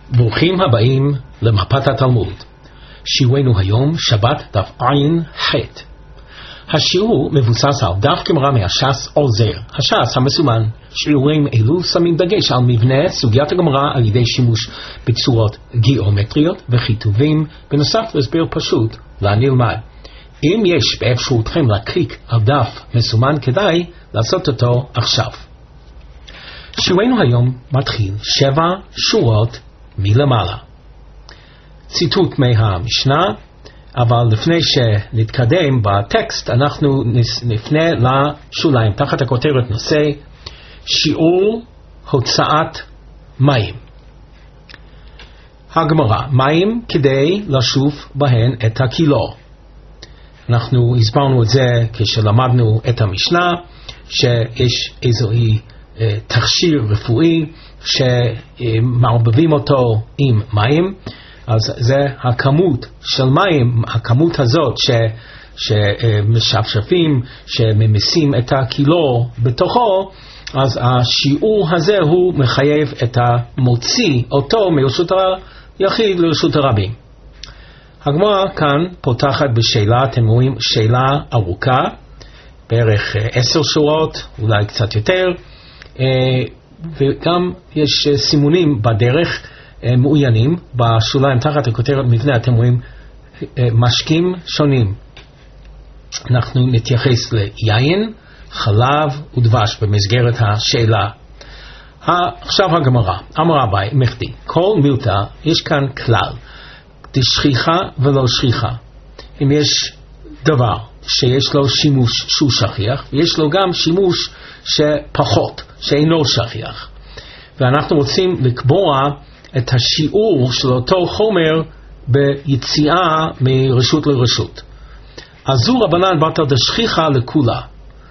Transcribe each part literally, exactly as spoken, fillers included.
ברוכים הבאים למפת התלמוד. שיעורנו היום שבת דף עין ח'. השיעור מבוסס על דף גמרא מהש"ס עוזר. הש"ס המסומן. שיעורים אלו שמים דגש על מבנה סוגיית הגמרא על ידי שימוש בצורות גיאומטריות וכיתובים, בנוסף להסבר פשוט לנלמד. אם יש באפשרותכם להקליק על דף מסומן, כדאי לעשות אותו עכשיו. שיעורנו היום מתחיל שבע שורות מלמעלה. ציטוט מהמשנה, אבל לפני שנתקדם בטקסט אנחנו נפנה לשוליים תחת הכותרת נושא שיעור הוצאת מים. הגמרא, מים כדי לשוף בהן את הקילו. אנחנו הסברנו את זה כשלמדנו את המשנה, שיש איזוהי תכשיר רפואי שמערבבים אותו עם מים, אז זה הכמות של מים, הכמות הזאת ש, שמשפשפים, שממסים את הקילו בתוכו, אז השיעור הזה הוא מחייב את המוציא אותו מרשות היחיד לרשות הרבים. הגמרא כאן פותחת בשאלה, אתם רואים שאלה ארוכה, בערך עשר שורות, אולי קצת יותר, וגם יש סימונים בדרך מעוינים. בשוליים תחת הכותרת מבנה אתם רואים משקים שונים. אנחנו נתייחס ליין, חלב ודבש במסגרת השאלה. עכשיו הגמרא, אמר אביי מחדי, כל מילתא יש כאן כלל, דשכיחה ולא שכיחה. אם יש דבר שיש לו שימוש שהוא שכיח, ויש לו גם שימוש שפחות, שאינו שכיח, ואנחנו רוצים לקבוע את השיעור של אותו חומר ביציאה מרשות לרשות. הזו רבנן בתר דשכיחה לכולה.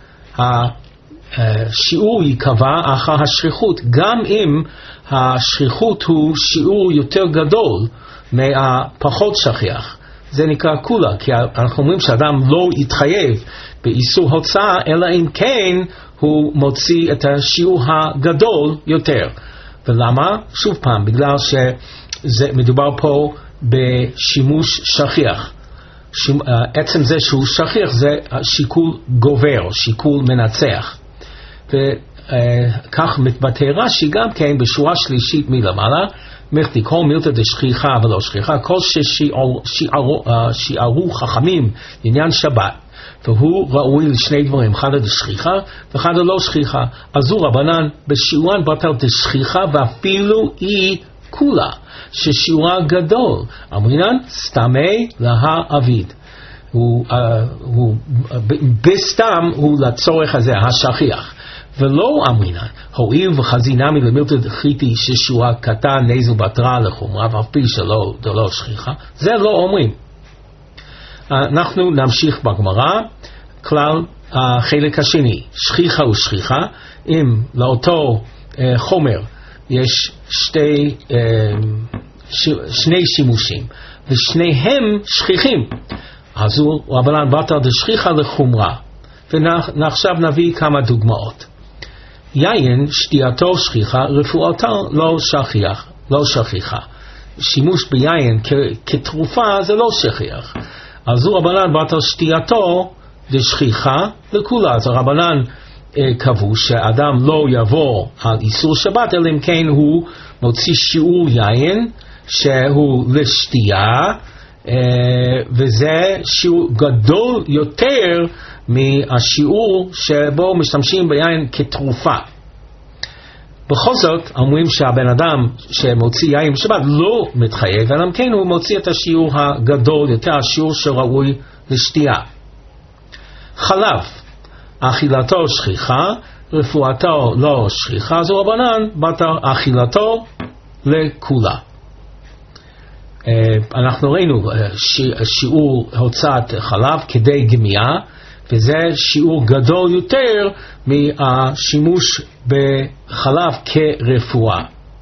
השיעור ייקבע אחר השכיחות, גם אם השכיחות הוא שיעור יותר גדול מהפחות שכיח. זה נקרא כולה, כי אנחנו אומרים שאדם לא יתחייב באיסור הוצאה, אלא אם כן הוא מוציא את השיעור הגדול יותר. ולמה? שוב פעם, בגלל שמדובר פה בשימוש שכיח. עצם זה שהוא שכיח זה שיקול גובר, שיקול מנצח. וכך מתבטא רש"י גם כן בשורה שלישית מלמעלה, מחדי כל מילתא דשכיחה ולא שכיחה, כל ששיערו חכמים לעניין שבת, והוא ראוי לשני דברים, אחד דשכיחה ואחד לא שכיחה. אז הוא רבנן בשיעורן בתר דשכיחה ואפילו היא כולה, ששיעורה גדול, אמרינן סתמי לה אביד, הוא, uh, הוא בסתם הוא לצורך הזה השכיח, ולא אמרינן הואיל וחזינמי למילתא דחיתי ששיעורה קטן נזל בתרה לחומרה ואף פי שלא דלא שכיחה, זה לא אומרים. אנחנו נמשיך בגמרא. כלל החלק השני, שכיחה ושכיחה, אם לאותו uh, חומר יש שתי, uh, ש, שני שימושים ושניהם שכיחים, אז הוא רבנן בתר דשכיחה לחומרה. ועכשיו נביא כמה דוגמאות. יין שתייתו שכיחה, רפואתו לא שכיח, לא שכיחה. שימוש ביין כ- כתרופה זה לא שכיח. אז הוא רבנן בתר שתייתו דשכיחה לכולה. אז הרבנן אה, קבעו שאדם לא יבוא על איסור שבת, אלא אם כן הוא מוציא שיעור יין שהוא לשתייה, אה, וזה שיעור גדול יותר מהשיעור שבו משתמשים ביין כתרופה. בכל זאת אומרים שהבן אדם שמוציא יין בשבת לא מתחייב, אלא אם כן הוא מוציא את השיעור הגדול יותר, השיעור שראוי לשתייה. חלב, אכילתו שכיחה, רפואתו לא שכיחה, זו רבנן בתר אכילתו לכולה. אנחנו ראינו שיעור הוצאת חלב כדי גמייה, וזה שיעור גדול יותר מהשימוש בחלב כרפואה.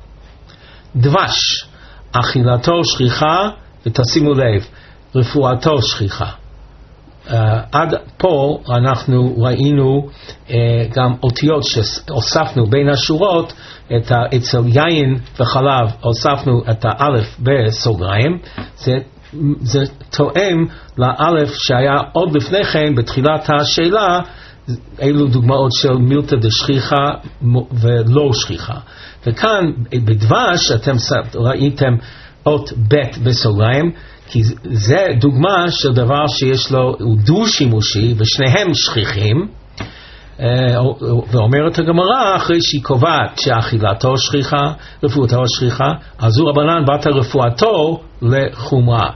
דבש, אכילתו שכיחה, ותשימו לב, רפואתו שכיחה. Uh, עד פה אנחנו ראינו uh, גם אותיות שהוספנו בין השורות, את ה, אצל יין וחלב הוספנו את האלף בסוגריים. זה, זה תואם לאלף שהיה עוד לפני כן בתחילת השאלה. אלו דוגמאות של מילתא דשכיחה ולא שכיחה. וכאן בדבש אתם ראיתם אות ב' בסוגריים, כי זה דוגמה של דבר שיש לו, הוא דו שימושי ושניהם שכיחים. ואומרת הגמרא אחרי שהיא קובעת שאכילתו שכיחה, רפואתו שכיחה, אז הוא רבנן בת רפואתו לחומרה.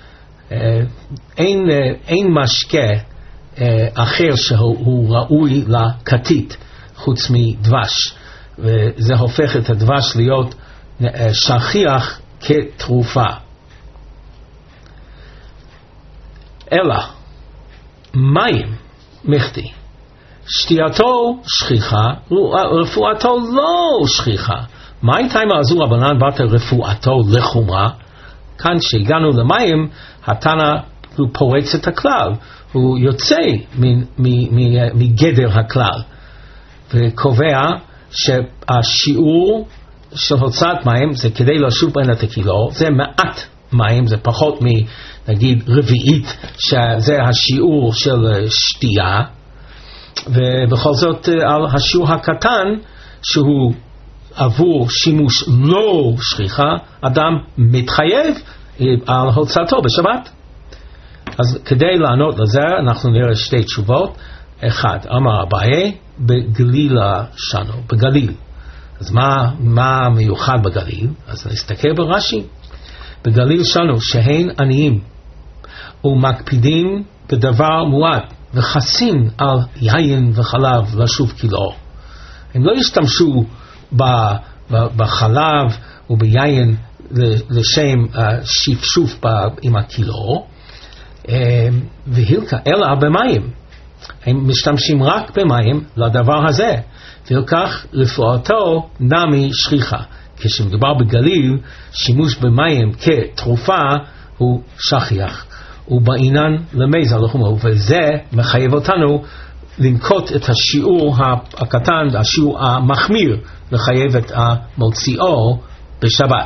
אין, אין משקה אחר שהוא ראוי לכתית חוץ מדבש, וזה הופך את הדבש להיות שכיח כתרופה. אלא מים מחטיא, שתייתו שכיחה, רפואתו לא שכיחה. מה הייתה עם הזו רבנן בת רפואתו לחומרה? כאן שהגענו למים, התנא הוא פורץ את הכלל, הוא יוצא מגדר הכלל וקובע שהשיעור של הוצאת מים זה כדי לשוב בין התקילו, זה מעט מים, זה פחות מנגיד רביעית שזה השיעור של שתייה, ובכל זאת על השיעור הקטן שהוא עבור שימוש לא שכיחה אדם מתחייב על הוצאתו בשבת. אז כדי לענות לזה אנחנו נראה שתי תשובות. אחד, אמר אביי בגלילה שנו, בגליל. אז מה, מה מיוחד בגליל? אז נסתכל ברש"י. בגליל שנו שהן עניים ומקפידים בדבר מועט וחסים על יין וחלב לשוב קילו. הם לא ישתמשו בחלב וביין לשם שפשוף עם הקילו, והילקה אלא במים. הם משתמשים רק במים לדבר הזה, ולכך רפואתו נמי שכיחה. כשמדובר בגליל, שימוש במים כתרופה הוא שכיח, ובעינן למזל לחומרה, וזה מחייב אותנו לנקוט את השיעור הקטן, השיעור המחמיר, לחייב את המוציאו בשבת.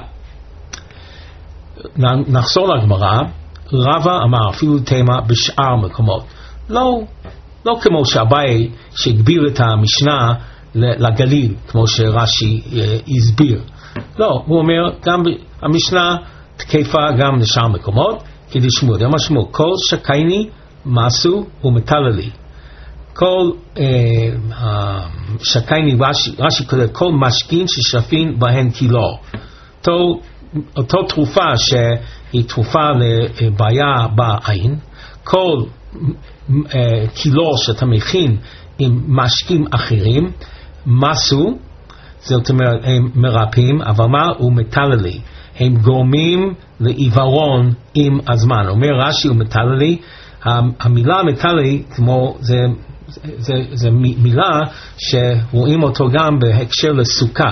נחזור לגמרא. רבא אמר אפילו תמה בשאר מקומות, לא, לא כמו שאביי שהגביר את המשנה לגליל כמו שרש"י הסביר. לא, הוא אומר גם המשנה תקפה גם לשאר מקומות, כי לשמוע, זה משמעות, כל שקייני מסו ומטללי. כל אה, שקייני, רש"י כותב, כל משכין ששפין בהן קילו. אותו, אותו תרופה שהיא תרופה לבעיה בעין, כל אה, קילו שאתה מכין עם משקים אחרים, מסו, זאת אומרת, הם מרפאים, אבל מה הוא מטללי? הם גורמים לעיוורון עם הזמן. אומר רש"י הוא מטללי, המילה מטללי כמו זה, זה, זה, זה מילה שרואים אותו גם בהקשר לסוכה.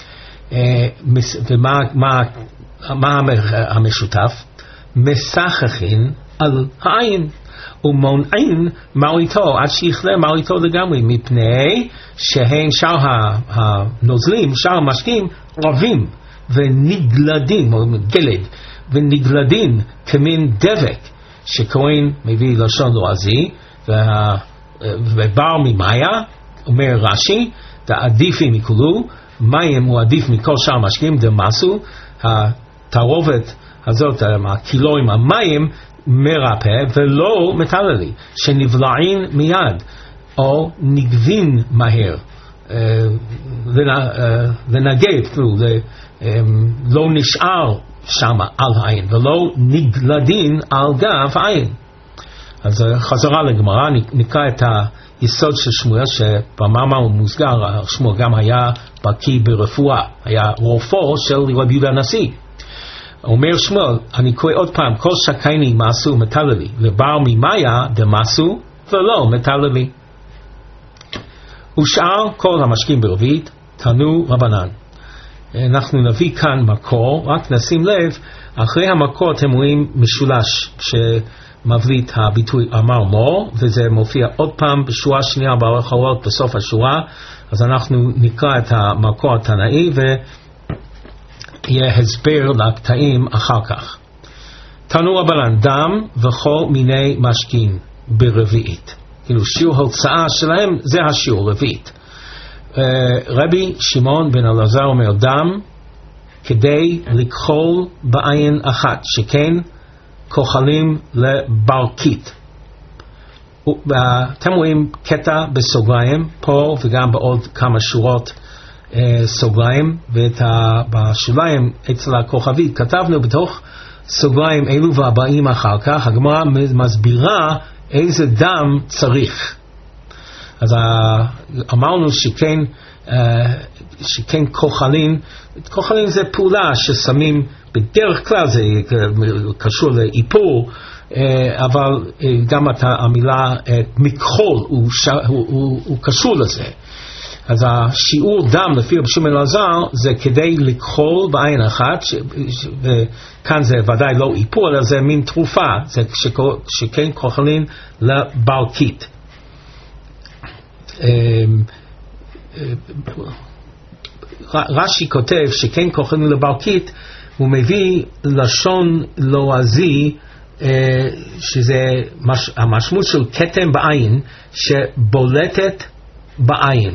ומה מה, מה המשותף? מסככין על העין ומונעין מרעיתו עד שיכלה מרעיתו לגמרי, מפני שהן שאר הנוזלים, שאר המשקים רבים ונגלדים, או גלד, ונגלדים כמין דבק, שקוראים, מביא לשון לועזי, ובר ממאיה, אומר רש"י, עדיפי מכולו, מים הוא עדיף מכל שאר המשקים, דמסו, התערובת הזאת, הקילואים, המים, מרפא ולא מטללי, שנבלעים מיד, או נגבין מהר, ונגד, לא נשאר שם על העין, ולא נגלדין על גב העין. אז חזרה לגמרא, נקרא את היסוד של שמואל, שבמאמר ומוסגר, שמואל גם היה בקיא ברפואה, היה רופאו של רבי יהודה הנשיא. אומר שמואל, אני קורא עוד פעם, כל שקייני מסו מטללי, ובר ממאיה דמסו ולא מטללי. ושאר כל המשקים ברביעית, תנו רבנן. אנחנו נביא כאן מקור, רק נשים לב, אחרי המקור אתם רואים משולש, מביא את הביטוי אמר מור, וזה מופיע עוד פעם בשורה שנייה באחרות בסוף השורה, אז אנחנו נקרא את המקור התנאי ויהיה הסבר לקטעים אחר כך. תנו רבנן, דם וכל מיני משקין ברביעית. כאילו שיעור הוצאה שלהם זה השיעור רביעית. רבי שמעון בן אלעזר אומר דם כדי לכחול בעין אחת, שכן כוחלים לברכית. אתם רואים קטע בסוגריים פה וגם בעוד כמה שורות סוגריים, ובשוליים אצל הכוכבית כתבנו בתוך סוגריים אלו והבאים אחר כך הגמרא מסבירה איזה דם צריך. אז אמרנו שכן שכן כוחלין, כוחלין זה פעולה ששמים בדרך כלל, זה קשור לאיפור, אבל גם המילה מכחול הוא, הוא, הוא, הוא קשור לזה. אז השיעור דם לפי רבי שמעון אלעזר זה כדי לכחול בעין אחת, ש, ש, וכאן זה ודאי לא איפור אלא זה מין תרופה, זה שכן כוחלין לברכית. רש"י כותב שכן כוחלין לברכית, הוא מביא לשון לועזי שזה מש, המשמעות של כתם בעין שבולטת בעין.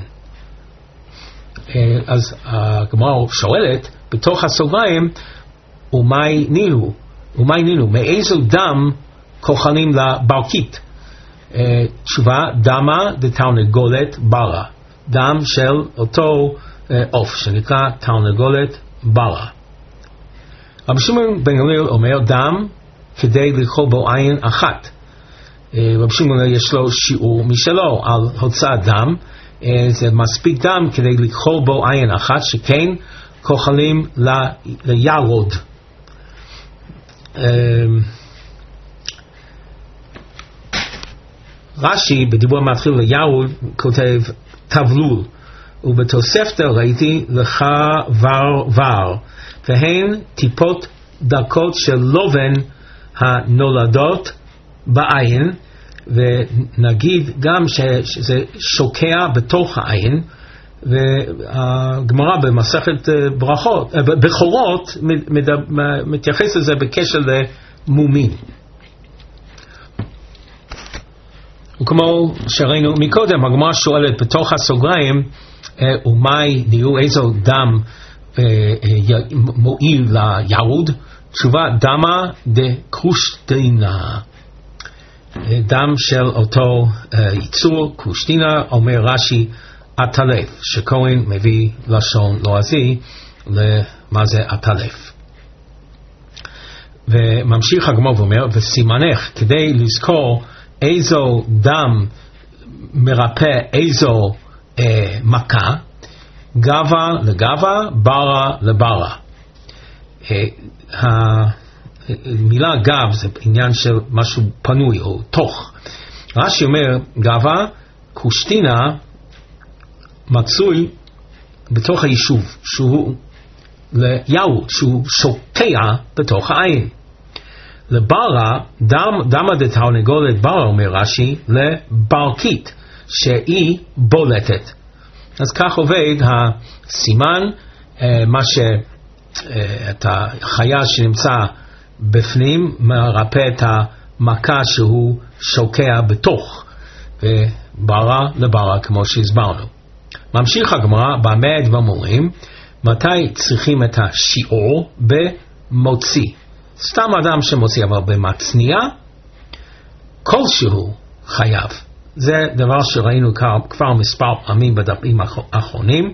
אז הגמרא שואלת בתוך הסוגריים ומאי נינו, ומאי נינו, מאיזו דם כוחלים לברכית? תשובה, דמה דתרנגולת ברה, דם של אותו עוף שנקרא תרנגולת ברה. רבי שמעון בן גמליאל אומר דם כדי לכחול בו עין אחת. רבי שמעון יש לו שיעור משלו על הוצאת דם, זה מספיק דם כדי לכחול בו עין אחת, שכן כוחלים לירוד. רש"י בדיבור מתחיל לירוד כותב תבלול, ובתוספתא ראיתי לך ור ור, והן טיפות דקות של לובן הנולדות בעין, ונגיד גם שזה שוקע בתוך העין, והגמרא במסכת ברכות, בכורות מתייחס לזה בקשר למומים. וכמו שראינו מקודם, הגמרא שואלת בתוך הסוגריים, ומאי נראו איזו דם מועיל לירוד? תשובה, דמה דקרושטינה, דם של אותו ייצור קרושטינה. אומר רש"י עטלף, שכהן מביא לשון לועזי למה זה עטלף. וממשיך הגמרא ואומר וסימנך, כדי לזכור איזו דם מרפא איזו אה, מכה, גבה לגבה, ברה לברה. אה, המילה גב זה עניין של משהו פנוי או תוך. רש"י אומר גבה קרושטינה מצוי בתוך היישוב, שהוא ליהוד, שהוא שוקע בתוך העין. לברה, דם, דמה דתרנגולת ברה, אומר רש"י, לברכית, שהיא בולטת. אז כך עובד הסימן, מה ש... את החיה שנמצא בפנים מרפא את המכה שהוא שוקע בתוך, וברה לברה כמו שהסברנו. ממשיך הגמרא במה דברים אומרים, מתי צריכים את השיעור? במוציא. סתם אדם שמוציא, אבל במצניע כלשהו חייב. זה דבר שראינו כבר מספר פעמים בדפים האחרונים,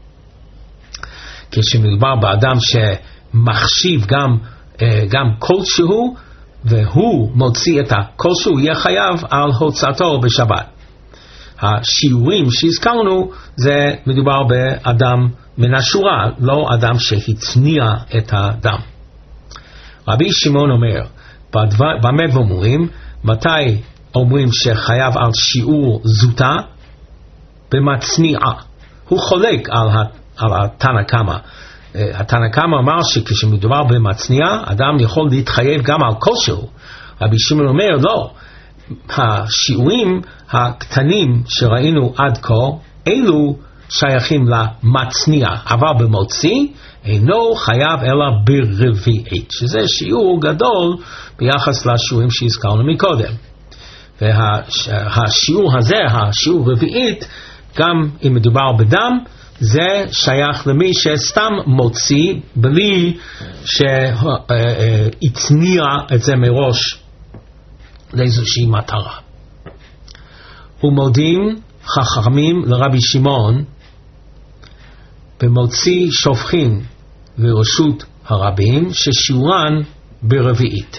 כשמדובר באדם שמחשיב גם, גם כלשהו, והוא מוציא את הכלשהו, יהיה חייב על הוצאתו בשבת. השיעורים שהזכרנו זה מדובר באדם מן השורה, לא אדם שהצניע את הדם. רבי שמעון אומר, במה ואומרים, מתי אומרים שחייב על שיעור זוטה? במצניעה. הוא חולק על, על התנא קמא. התנא קמא אמר שכשמדובר במצניעה, אדם יכול להתחייב גם על כלשהו, רבי שמעון אומר, לא, השיעורים הקטנים שראינו עד כה, אלו שייכים למצניע, אבל במוציא אינו חייב אלא ברביעית, שזה שיעור גדול ביחס לשיעורים שהזכרנו מקודם. והשיעור הזה, השיעור רביעית, גם אם מדובר בדם, זה שייך למי שסתם מוציא בלי שהצניע את זה מראש לאיזושהי מטרה. ומודים חכמים לרבי שמעון במוציא שופכין לרשות הרבים ששיעורן ברביעית.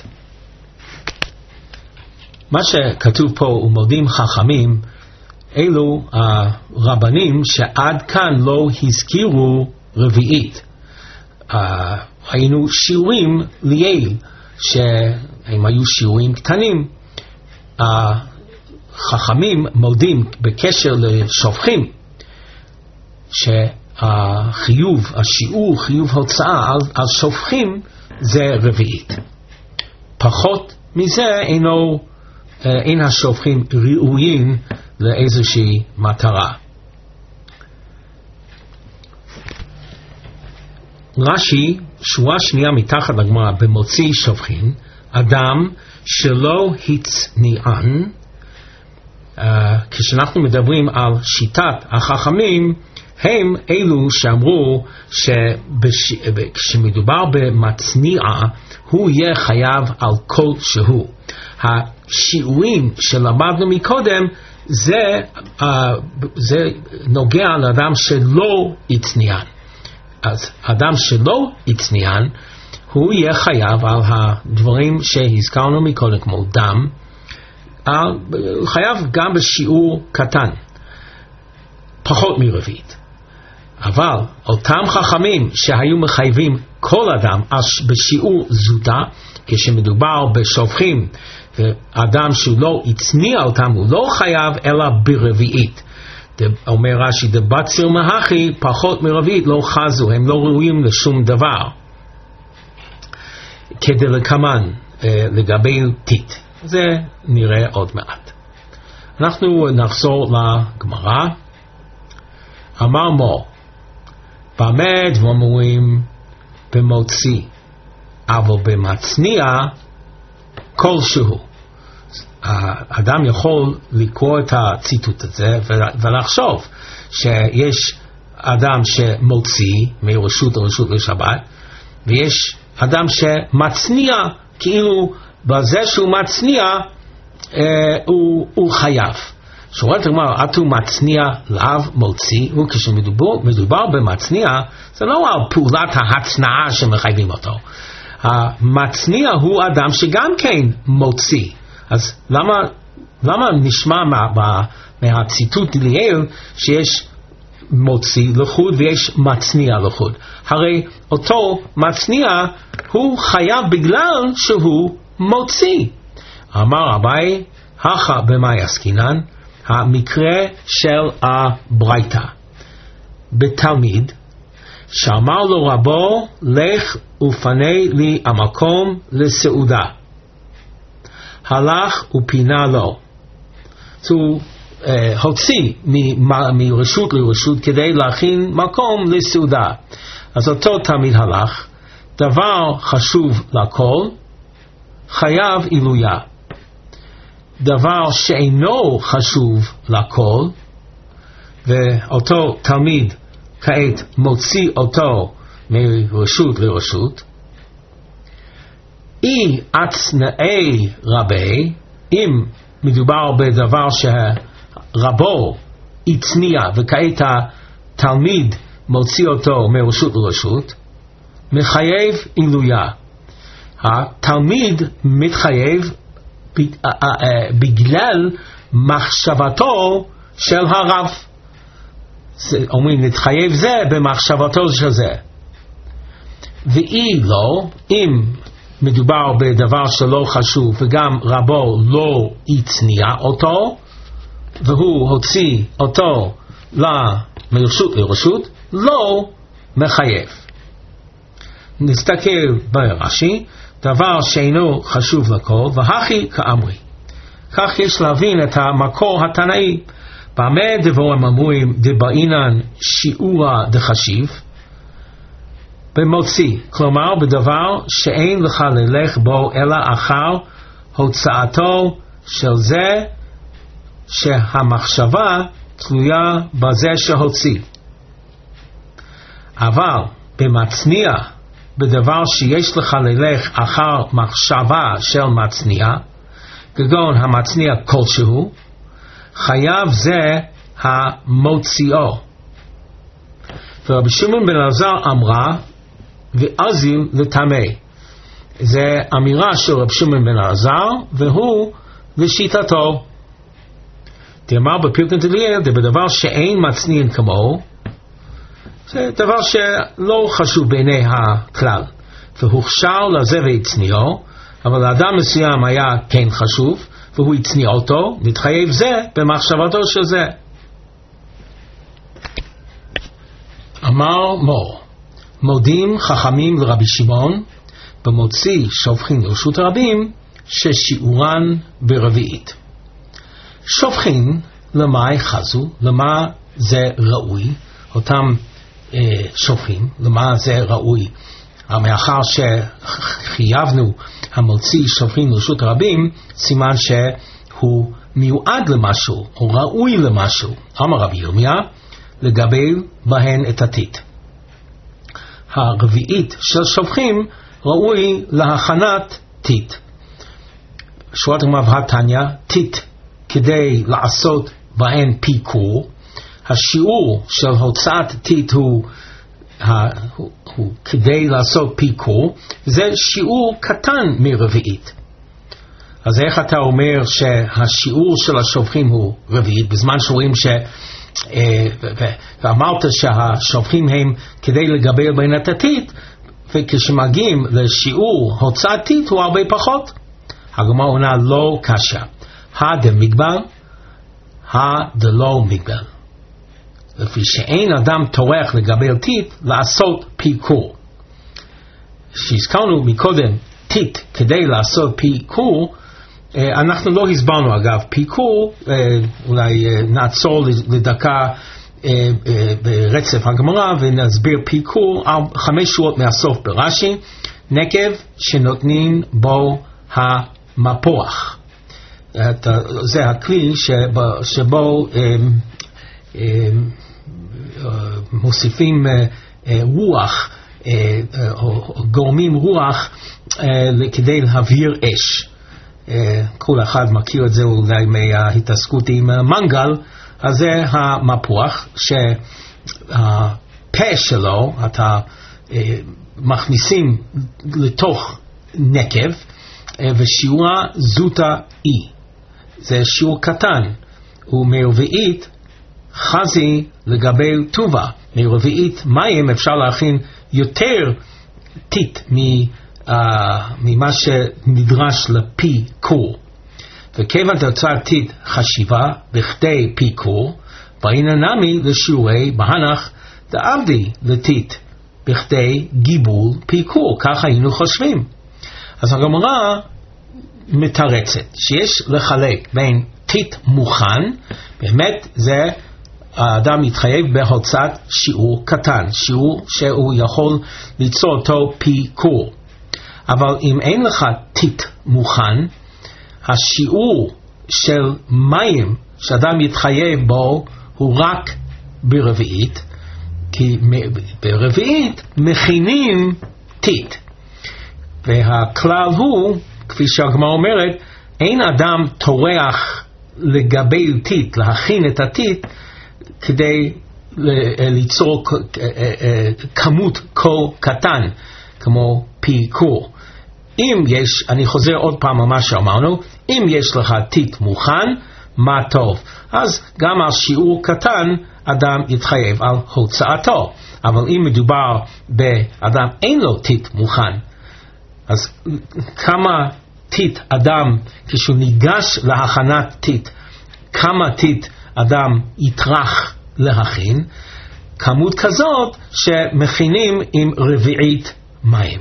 מה שכתוב פה ומודים חכמים, אלו הרבנים שעד כאן לא הזכירו רביעית. היינו שיעורים ליל שהם היו שיעורים קטנים. החכמים מודים בקשר לשופכים שהחיוב, השיעור חיוב הוצאה על, על שופכים זה רביעית. פחות מזה אינו, אין השופכים ראויים לאיזושהי מטרה. רש"י, שורה שנייה מתחת לגמרא, במוציא שופכין, אדם שלא הצניען. Uh, כשאנחנו מדברים על שיטת החכמים, הם אלו שאמרו שכשמדובר במצניע הוא יהיה חייב על כל שהוא. השיעורים שלמדנו מקודם זה, uh, זה נוגע לאדם שלא הצניען. אז אדם שלא הצניען הוא יהיה חייב על הדברים שהזכרנו מקודם כמו דם, חייב גם בשיעור קטן, פחות מרביעית. אבל אותם חכמים שהיו מחייבים כל אדם בשיעור זוטה, כשמדובר בשופכים ואדם שהוא לא הצניע אותם, הוא לא חייב אלא ברביעית. אומר רש"י, דבצר מהכי, פחות מרביעית לא חזו, הם לא ראויים לשום דבר. כדלקמן לגבי טיט, זה נראה עוד מעט. אנחנו נחזור לגמרא. אמר מו, במה דבמורים במוציא, אבל במצניע כלשהו. האדם יכול לקרוא את הציטוט הזה ולחשוב שיש אדם שמוציא מרשות לרשות לשבת, ויש אדם שמצניע, כאילו בזה שהוא מצניע אה, הוא, הוא חייב. שורת הגמרא, אתו מצניע לאו מוציא, הוא כשמדובר במצניע, זה לא על פעולת ההצנעה שמחייבים אותו. המצניע הוא אדם שגם כן מוציא. אז למה, למה נשמע מה, מהציטוט דליאל שיש מוציא לחוד ויש מצניע לחוד? הרי אותו מצניע הוא חייב בגלל שהוא מוציא. אמר אביי, הכה במאי עסקינן, המקרה של הברייתא. בתלמיד שאמר לו רבו, לך ופנה לי המקום לסעודה. הלך ופינה לו. הוא uh, הוציא מ- מרשות לרשות כדי להכין מקום לסעודה. אז אותו תלמיד הלך, דבר חשוב לכל, חייב עילויה. דבר שאינו חשוב לכל, ואותו תלמיד כעת מוציא אותו מרשות לרשות, אי עצנאי רבי, אם מדובר בדבר שרבו הצניע וכעת התלמיד מוציא אותו מרשות לרשות, מחייב עילויה. התלמיד מתחייב בגלל מחשבתו של הרב. אומרים נתחייב זה במחשבתו של זה. ואי לא, אם מדובר בדבר שלא חשוב וגם רבו לא הצניע אותו והוא הוציא אותו מרשות לרשות, לא מחייב. נסתכל ברש"י, דבר שאינו חשוב לכל, והכי כאמרי. כך יש להבין את המקור התנאי. במה דבורם אמורים דבעינן שיעורה דחשיב? במוציא, כלומר בדבר שאין לך ללך בו אלא אחר הוצאתו של זה שהמחשבה תלויה בזה שהוציא. אבל במצניע, בדבר שיש לך ללך אחר מחשבה של מצניע, כגון המצניע כלשהו, חייב זה המוציאו. ורבי שמעון בן אלעזר אמרה, ואזיל לטמא. זה אמירה של רבי שמעון בן אלעזר, והוא לשיטתו. תאמר בפרקין דליאל, בדבר שאין מצניעין כמוהו, זה דבר שלא חשוב בעיני הכלל. והוכשר לזה והצניעו, אבל לאדם מסוים היה כן חשוב, והוא הצניע אותו, מתחייב זה במחשבתו של זה. אמר מור, מודים חכמים לרבי שמעון, במוציא שופכין לרשות הרבים, ששיעורן ברביעית. שופכין, למה חזו, למה זה ראוי, אותם אה, שופכים, למה זה ראוי. מאחר שחייבנו המוציא שופכין לרשות הרבים, סימן שהוא מיועד למשהו, או ראוי למשהו. אמר רבי ירמיה, לגבי בהן את הטיט. הרביעית של שופכים ראוי להכנת טיט. שורת הגמרא תניא, טיט כדי לעשות בהן פיקור. השיעור של הוצאת טיט הוא, הוא, הוא כדי לעשות פיקור, זה שיעור קטן מרביעית. אז איך אתה אומר שהשיעור של השופכים הוא רביעית, בזמן שרואים ש... ואמרת שהשופכים הם כדי לגבל בין הטיט, וכשמגיעים לשיעור הוצאת טיט הוא הרבה פחות. הגמרא עונה לא קשה. הדמגבל, הדלא מגבל. לפי שאין אדם טורח לגבל טיט, לעשות פיקור. שהזכרנו מקודם טיט כדי לעשות פיקור, אנחנו לא הסברנו אגב פיקור, אולי נעצור לדקה ברצף הגמרא ונסביר פיקור חמש שורות מהסוף ברש"י. נקב שנותנים בו המפוח, זה הכלי שבו מוסיפים רוח או גורמים רוח כדי להבעיר אש. כל אחד מכיר את זה אולי מההתעסקות עם מנגל. אז זה המפוח שהפה שלו אתה מכניסים לתוך נקב, ושיעורה זוטה אי, זה שיעור קטן. ומרביעית חזי לגבי טובה, מרביעית מים אפשר להכין יותר טיט ממה שנדרש לפיקור. וכיוון תוצאת טיט חשיבה בכדי פיקור, בעיננמי לשיעורי בהנח דעבדי לטיט בכדי גיבול פיקור, ככה היינו חושבים. אז הגמרא מתרצת שיש לחלק בין טיט מוכן, באמת זה האדם מתחייב בהוצאת שיעור קטן, שיעור שהוא יכול ליצור אותו פיקור. אבל אם אין לך טיט מוכן, השיעור של מים שאדם מתחייב בו הוא רק ברביעית, כי ברביעית מכינים טיט. והכלל הוא, כפי שהגמרא אומרת, אין אדם טורח לגבי טיט, להכין את הטיט, כדי ליצור כמות כה קטן, כמו פיקור. אם יש, אני חוזר עוד פעם על מה שאמרנו, אם יש לך טיט מוכן, מה טוב. אז גם על שיעור קטן, אדם יתחייב על הוצאתו. אבל אם מדובר באדם אין לו טיט מוכן, אז כמה טיט אדם, כשהוא ניגש להכנת טיט, כמה טיט אדם יטרח להכין, כמות כזאת שמכינים עם רביעית מים.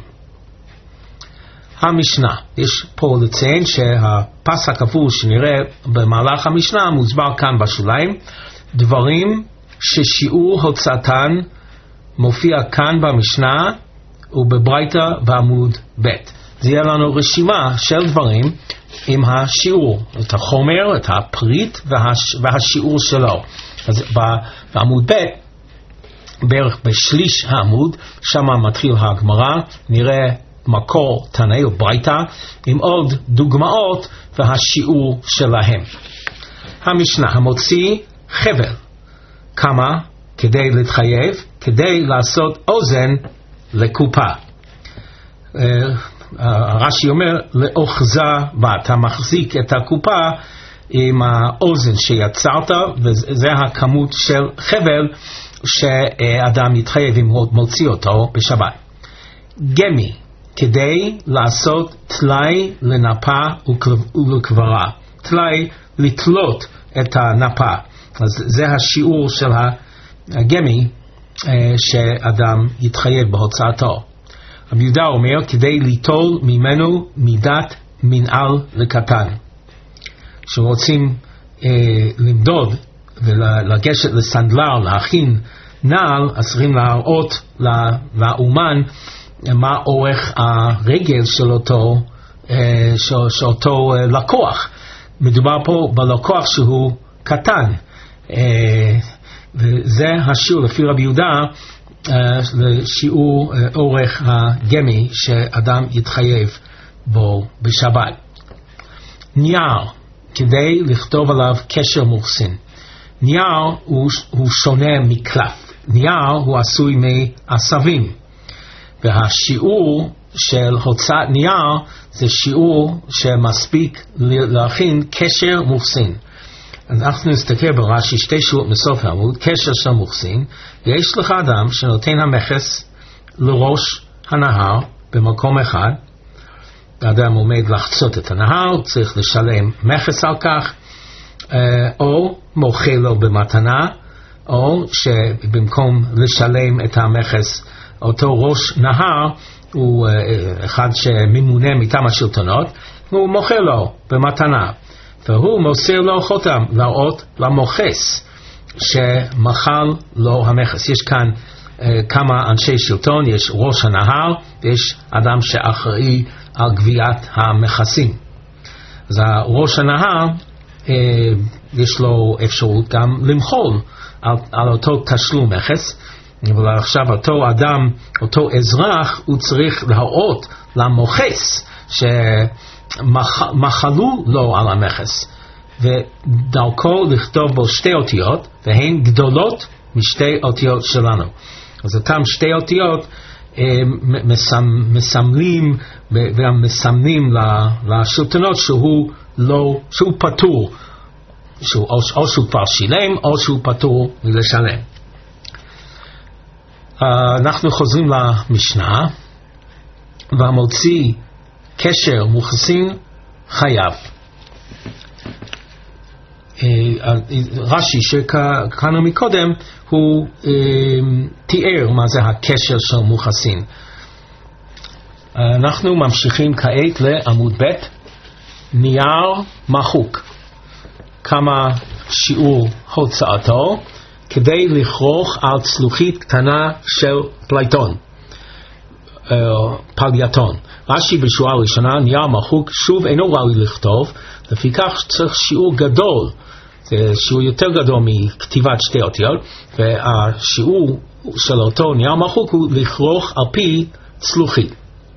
המשנה, יש פה לציין שהפס הכפול שנראה במהלך המשנה מוסבר כאן בשוליים, דברים ששיעור הוצאתן מופיע כאן במשנה ובברייתא בעמוד ב'. זה יהיה לנו רשימה של דברים עם השיעור, את החומר, את הפריט והש, והשיעור שלו. אז בעמוד ב', בערך בשליש העמוד, שם מתחיל הגמרא, נראה מקור תנאי או ברייתא עם עוד דוגמאות והשיעור שלהם. המשנה, המוציא חבל, כמה? כדי להתחייב, כדי לעשות אוזן לקופה. הרש"י אומר, לאוחזה בה, אתה מחזיק את הקופה עם האוזן שיצרת, וזה הכמות של חבל שאדם יתחייב אם מוציא אותו בשבת. גמי, כדי לעשות תלי לנפה ולקברה. תלי, לתלות את הנפה. אז זה השיעור של הגמי שאדם יתחייב בהוצאתו. רבי יהודה אומר, כדי ליטול ממנו מידת מנעל לקטן. כשרוצים אה, למדוד ולגשת לסנדלר, להכין נעל, אז צריכים להראות לאומן מה אורך הרגל של אותו, אה, של, של אותו אה, לקוח. מדובר פה בלקוח שהוא קטן. אה, וזה השיעור לפי רבי יהודה, לשיעור אורך הגמי שאדם יתחייב בו בשבת. נייר, כדי לכתוב עליו קשר מוחסין. נייר הוא, הוא שונה מקלף. נייר הוא עשוי מעשבים. והשיעור של הוצאת נייר זה שיעור שמספיק להכין קשר מוחסין. אנחנו נסתכל ברש"י שתי שורות מסוף העמוד, קשר של מוחסין. יש לך אדם שנותן המכס לראש הנהר במקום אחד, האדם עומד לחצות את הנהר, צריך לשלם מכס על כך, או מוכר לו במתנה, או שבמקום לשלם את המכס, אותו ראש נהר הוא אחד שממונה מטעם השלטונות, הוא מוכר לו במתנה. והוא מוסר לו חותם להראות למוכס שמחל לו המכס. יש כאן uh, כמה אנשי שלטון, יש ראש הנהר, יש אדם שאחראי על גביית המכסים. אז ראש הנהר uh, יש לו אפשרות גם למחול על, על אותו תשלום מכס, אבל עכשיו אותו אדם, אותו אזרח, הוא צריך להראות למוכס ש... מחלו לו על המכס, ודרכו לכתוב בו שתי אותיות, והן גדולות משתי אותיות שלנו. אז אותם שתי אותיות מסמלים ומסמנים לשלטונות שהוא לא, שהוא פטור, שהוא, או שהוא כבר שילם או שהוא פטור מלשלם. אנחנו חוזרים למשנה, והמוציא קשר מוחסין חייב. רש"י שקראנו מקודם, הוא תיאר מה זה הקשר של מוחסין. אנחנו ממשיכים כעת לעמוד ב', נייר מחוק. כמה שיעור הוצאתו כדי לכרוך על צלוחית קטנה של פלייטון. פלייטון. רש"י בשורה הראשונה, נייר מחוק שוב אינו ראוי לכתוב, לפיכך צריך שיעור גדול, זה שיעור יותר גדול מכתיבת שתי אותיות, והשיעור של אותו נייר מחוק הוא לכרוך על פי צלוחית.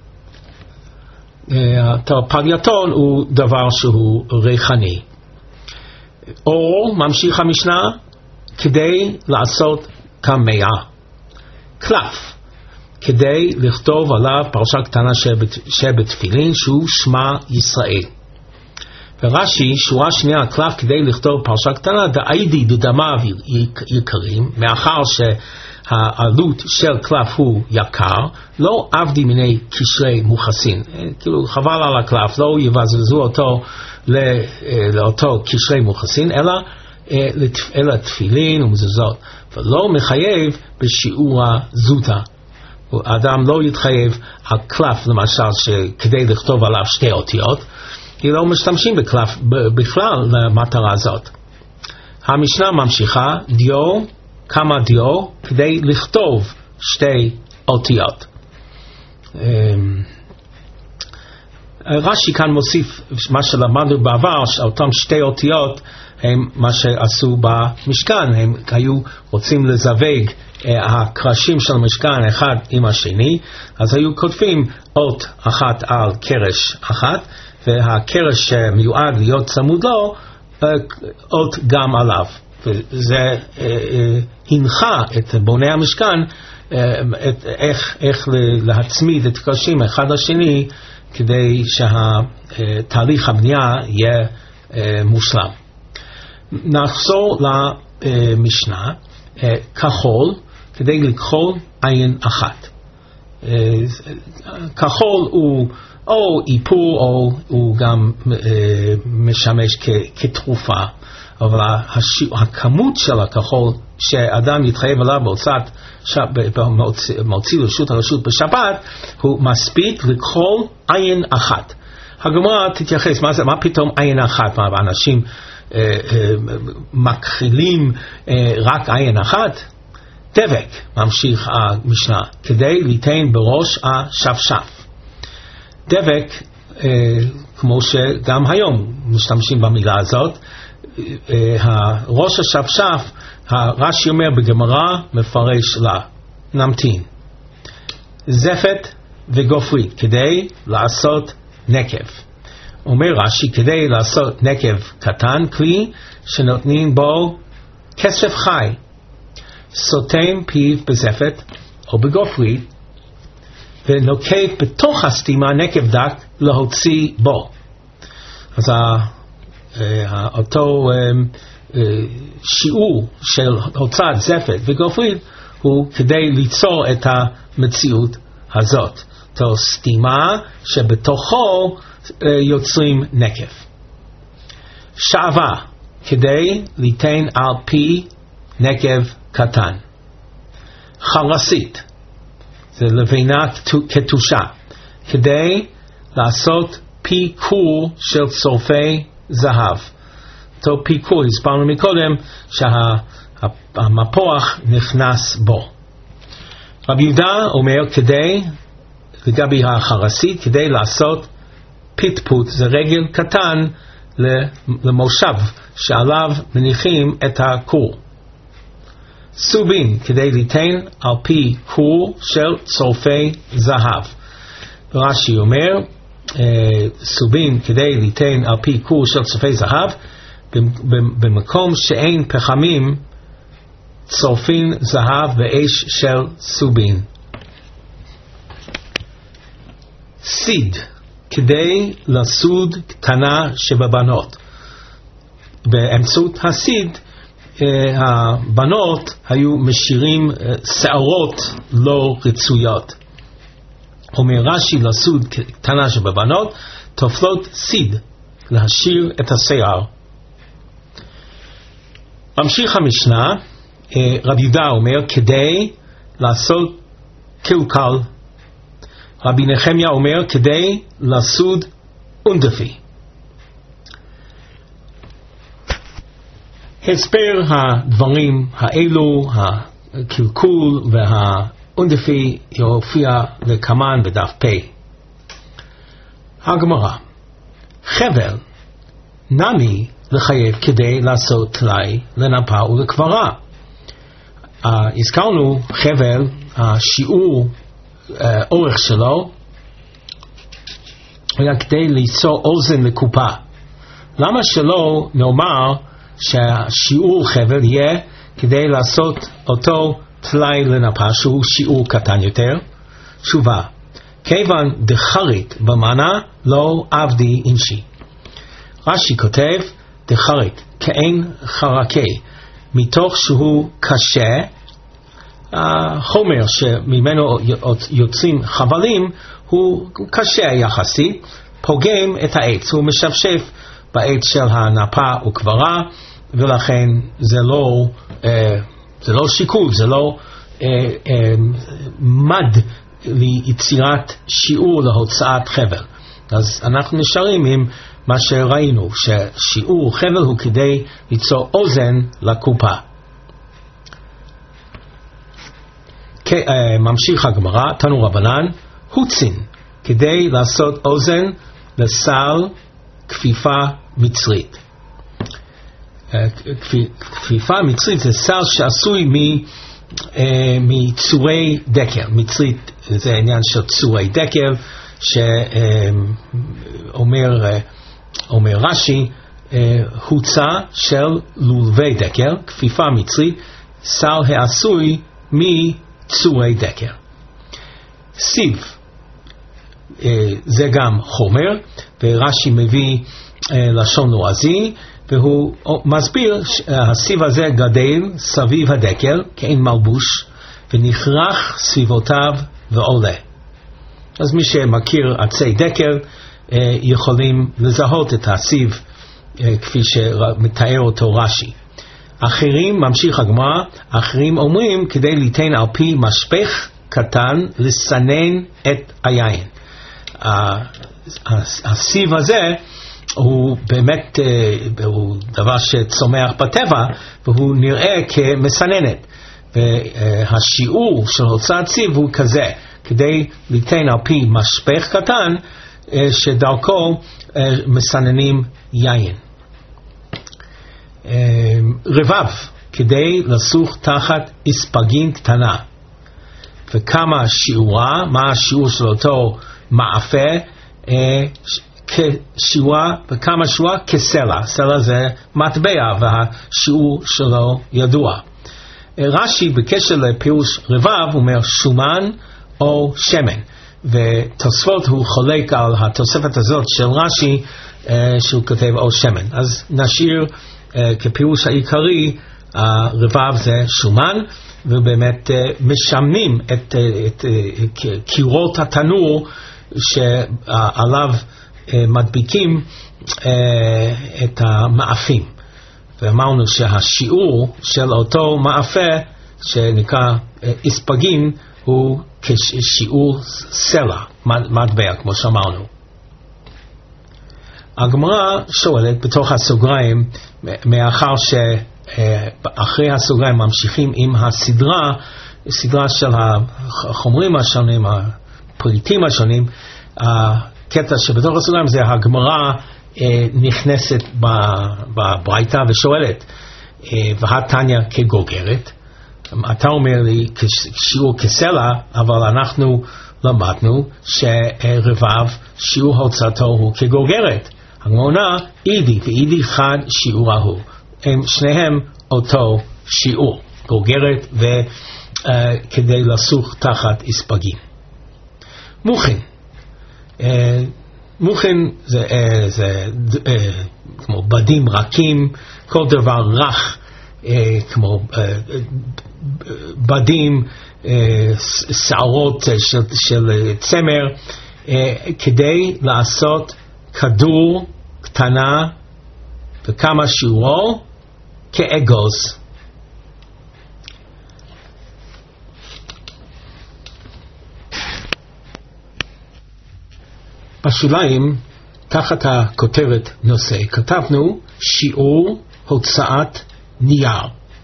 פלייטון הוא דבר שהוא ריחני. או ממשיך המשנה, כדי לעשות קמע. קלף. כדי לכתוב עליו פרשה קטנה שבתפילין שהוא שמע ישראל. ורש"י, שורה שנייה, קלף כדי לכתוב פרשה קטנה, דאידי בדמיו יקרים, מאחר שהעלות של קלף הוא יקר, לא עבדי מיני קשרי מוחסין. כאילו חבל על הקלף, לא יבזבזו אותו לאותו קשרי מוחסין, אלא אלא תפילין ומזוזות, ולא מחייב בשיעור הזוטה. האדם לא יתחייב על קלף למשל שכדי לכתוב עליו שתי אותיות, כי לא משתמשים בקלף בכלל למטרה הזאת. המשנה ממשיכה, דיו, כמה דיו, כדי לכתוב שתי אותיות. רש"י כאן מוסיף מה שלמדנו בעבר, שאותם שתי אותיות הם מה שעשו במשכן, הם היו רוצים לזווג הקרשים של המשכן אחד עם השני, אז היו כותבים אות אחת על קרש אחת, והקרש שמיועד להיות צמוד לו, אות גם עליו. וזה הנחה את בוני המשכן את איך, איך להצמיד את הקרשים אחד לשני, כדי שהתהליך הבנייה יהיה מושלם. נחזור למשנה, כחול, כדי לכחול עין אחת. כחול הוא או איפור או הוא גם משמש כתרופה, אבל הכמות של הכחול שאדם יתחייב עליו בהוצאת מוציא לרשות הרשות בשבת, הוא מספיק לכחול עין אחת. הגמרא תתייחס, מה, זה, מה פתאום עין אחת? מה, אנשים אה, אה, מכחילים אה, רק עין אחת? דבק, ממשיך המשנה, כדי ליתן בראש השפשף. דבק, אה, כמו שגם היום משתמשים במילה הזאת, אה, ראש השפשף, הרש"י אומר בגמרא, מפרש לה, נמתין. זפת וגופרית, כדי לעשות נקב. אומר רש"י, כדי לעשות נקב קטן, כלי שנותנים בו כסף חי, סותם פיו בזפת או בגופרית, ונוקב בתוך הסתימה נקב דק להוציא בו. אז אותו שיעור של הוצאת זפת וגופרית הוא כדי ליצור את המציאות הזאת. זו סתימה שבתוכו יוצרים נקב. שעבה, כדי ליתן על פי נקב קטן. חרסית, זה לבנה כתושה, כדי לעשות פי קור של צורפי זהב. אותו פי קור, הסברנו מקודם שהמפוח נכנס בו. רבי יהודה אומר כדי, לגבי החרסית, כדי לעשות פטפוט, זה רגל קטן למושב שעליו מניחים את הקור. סובין, כדי ליתן על פי קור של צורפי זהב. רש"י אומר, סובין כדי ליתן על פי קור של צורפי זהב, במקום שאין פחמים צורפין זהב באש של סובין. סיד, כדי לסוד קטנה שבבנות. באמצעות הסיד הבנות היו משירים שערות לא רצויות. אומר רש"י, לסוד קטנה שבבנות תופלות סיד, להשאיר את השיער. ממשיך המשנה, רבי יהודה אומר כדי לעשות קלקל. רבי נחמיה אומר כדי לסוד אונדפי. הסבר הדברים האלו, הקלקול והאונדפי, יופיע לכמן בדף פ'. הגמרא, חבל נמי לחייב כדי לעשות טלאי לנפה ולקברה. uh, הזכרנו חבל, השיעור uh, אורך שלו היה כדי ליצור אוזן לקופה. למה שלא נאמר שהשיעור חבל יהיה כדי לעשות אותו טלאי לנפה שהוא שיעור קטן יותר? תשובה, כיוון דחרית במנה לא עבדי אינשי. רש"י כותב דחרית כאין חרקי, מתוך שהוא קשה, החומר שממנו יוצאים חבלים הוא קשה יחסית, פוגם את העץ, הוא משפשף בעץ של הנפה וקברה, ולכן זה לא, זה לא שיקול, זה לא מד ליצירת שיעור להוצאת חבל. אז אנחנו נשארים עם מה שראינו, ששיעור חבל הוא כדי ליצור אוזן לקופה. ממשיך הגמרא, תנו רבנן, הוצין, כדי לעשות אוזן לסל כפיפה מצרית. כפיפה מצרית זה סל שעשוי מצורי דקל. מצרית זה עניין של צורי דקל, שאומר אומר רש"י, הוצא של לולבי דקל, כפיפה מצרית, סל העשוי מצורי דקל. סיב זה גם חומר, ורש"י מביא לשון לועזי, והוא מסביר שהסיב הזה גדל סביב הדקל כאין מלבוש, ונכרך סביבותיו ועולה. אז מי שמכיר עצי דקל יכולים לזהות את הסיב כפי שמתאר אותו רש"י. אחרים, ממשיך הגמרא, אחרים אומרים כדי ליתן על פי משפך קטן לסנן את היין. הסיב הזה הוא באמת הוא דבר שצומח בטבע, והוא נראה כמסננת, והשיעור של הוצאת סיב הוא כזה, כדי ליתן על פי משפך קטן שדרכו מסננים יין. רבב, כדי לסוך תחת הספגין קטנה. וכמה שיעורה, מה השיעור של אותו מאפה, כשיעורה, וכמה שיעורה כסלע. סלע זה מטבע, והשיעור שלו ידוע. רש"י בקשר לפירוש רבב אומר שומן או שמן, ותוספות הוא חולק על התוספת הזאת של רש"י שהוא כותב או שמן. אז נשאיר כפירוש העיקרי רבב זה שומן, ובאמת משמנים את, את, את קירות התנור שעליו מדביקים את המאפים. ואמרנו שהשיעור של אותו מאפה שנקרא הספגין הוא כשיעור סלע, מטבע, כמו שאמרנו. הגמרא שואלת בתוך הסוגריים, מאחר שאחרי הסוגריים ממשיכים עם הסדרה, סדרה של החומרים השונים, הפריטים השונים, הקטע שבתוך הסוגריים זה הגמרא נכנסת בברייתא ושואלת, והתניא כגוגרת. אתה אומר לי שיעור כסלע, אבל אנחנו למדנו שרבב שיעור הוצאתו הוא כגוגרת. הגמרא אידי ואידי חד שיעורה הוא, הם שניהם אותו שיעור, גוגרת וכדי לסוך תחת הספגים. מוכין, מוכין זה, זה כמו בדים רכים, כל דבר רך, כמו בדים, שערות של, של צמר, כדי לעשות כדור קטנה וכמה שיעורו כאגוז. בשוליים, תחת הכותרת נושא, כתבנו שיעור הוצאת נייר.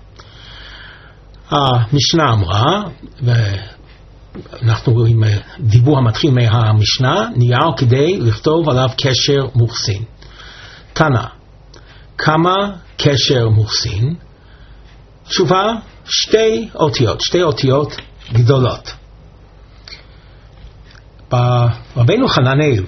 המשנה אמרה, ואנחנו רואים דיבור המתחיל מהמשנה, נייר כדי לכתוב עליו קשר מוחסין. תנא, כמה קשר מוחסין? תשובה, שתי אותיות, שתי אותיות גדולות. רבנו חננאל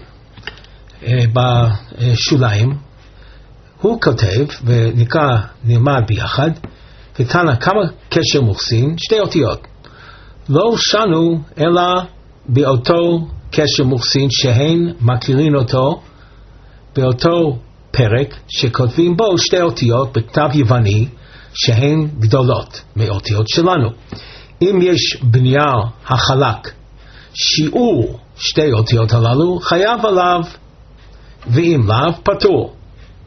בשוליים, הוא כותב, ונקרא נלמד ביחד, ותנא, כמה קשר מוחסין? שתי אותיות. לא שנו אלא באותו קשר מוחסין שהן מכירים אותו באותו פרק שכותבים בו שתי אותיות בכתב יווני שהן גדולות מאותיות שלנו. אם יש בנייר החלק שיעור שתי אותיות הללו, חייב עליו, ואם לאו, פטור.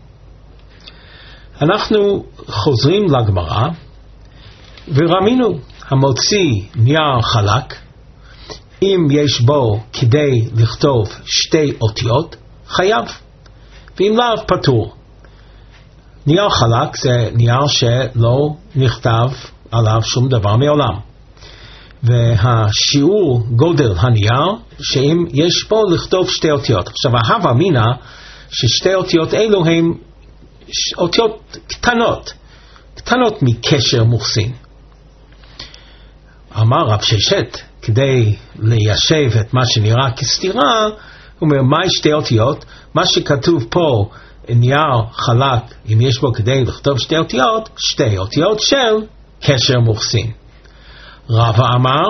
אנחנו חוזרים לגמרא ורמינו, המוציא נייר חלק אם יש בו כדי לכתוב שתי אותיות, חייב. ואם לאו, פטור. נייר חלק זה נייר שלא נכתב עליו שום דבר מעולם. והשיעור גודל הנייר, שאם יש בו לכתוב שתי אותיות. עכשיו, ההווה אמינא, ששתי אותיות אלו הן אותיות קטנות, קטנות מקשר מוחסין. אמר רב ששת, כדי ליישב את מה שנראה כסתירה, הוא אומר, מה שתי אותיות? מה שכתוב פה, נייר חלק, אם יש בו כדי לכתוב שתי אותיות, שתי אותיות של קשר מוחסין. רבא אמר,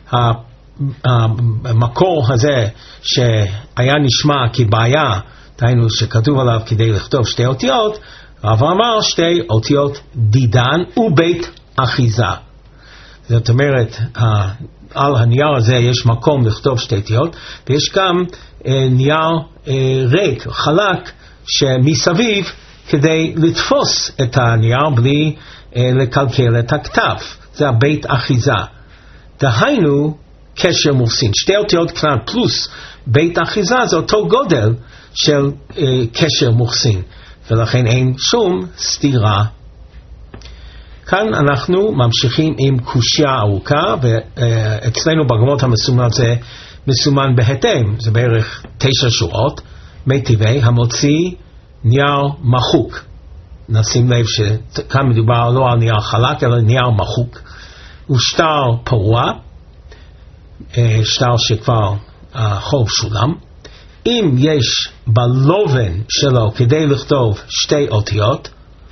המקור הזה שהיה נשמע כבעיה, דהיינו שכתוב עליו כדי לכתוב שתי אותיות, רבא אמר שתי אותיות דידן ובית אחיזה. זאת אומרת, על הנייר הזה יש מקום לכתוב שתי אותיות, ויש גם נייר ריק, חלק, שמסביב כדי לתפוס את הנייר בלי לקלקל את הכתב. זה הבית אחיזה. דהיינו קשר מוחסין. שתי אותיות קטנות פלוס בית אחיזה זה אותו גודל של uh, קשר מוחסין. ולכן אין שום סתירה. כאן אנחנו ממשיכים עם קושיה ארוכה, ואצלנו uh, בגמרות המסומנות זה מסומן בהתאם. זה בערך תשע שורות. מיטיבי המוציא נייר מחוק. נשים לב שכאן מדובר לא על נייר חלק, אלא נייר מחוק. הוא שטר פרוע, שטר שכבר החוב שולם. אם יש בלובן שלו כדי לכתוב שתי אותיות,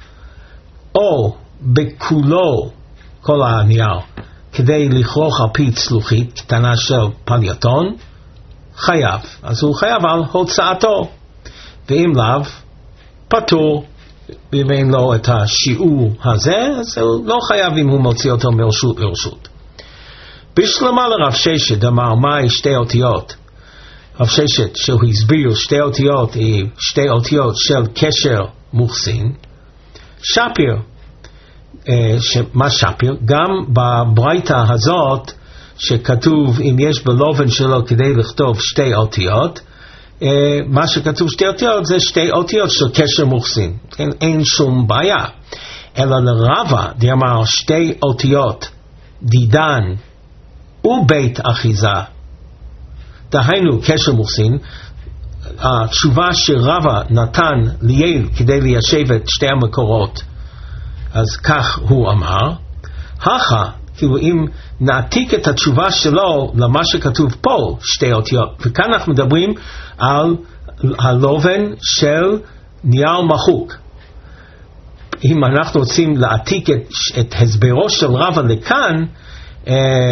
או בכולו, כל הנייר, כדי לכרוך על פי צלוחית קטנה של פלייטון, חייב. אז הוא חייב על הוצאתו. ואם לאו, פטור. ואם אין לו את השיעור הזה, אז הוא לא חייב אם הוא מוציא אותו מרשות לרשות. בשלמה לרב ששת אמר מהי שתי אותיות. רב ששת שהוא הסביר שתי אותיות היא שתי אותיות של קשר מוחסין. שפיר, מה שפיר? גם בברייתא הזאת שכתוב אם יש בלובן שלו כדי לכתוב שתי אותיות, מה שכתוב שתי אותיות זה שתי אותיות של קשר מוחסין. אין, אין שום בעיה. אלא לרבא דאמר שתי אותיות דידן ובית אחיזה, דהיינו קשר מוחסין. התשובה שרבא נתן ליל כדי ליישב את שתי המקורות, אז כך הוא אמר. הכה, כאילו אם נעתיק את התשובה שלו למה שכתוב פה שתי אותיות, וכאן אנחנו מדברים על הלובן של נייר מחוק. אם אנחנו רוצים להעתיק את, את הסברו של רבא לכאן, אה,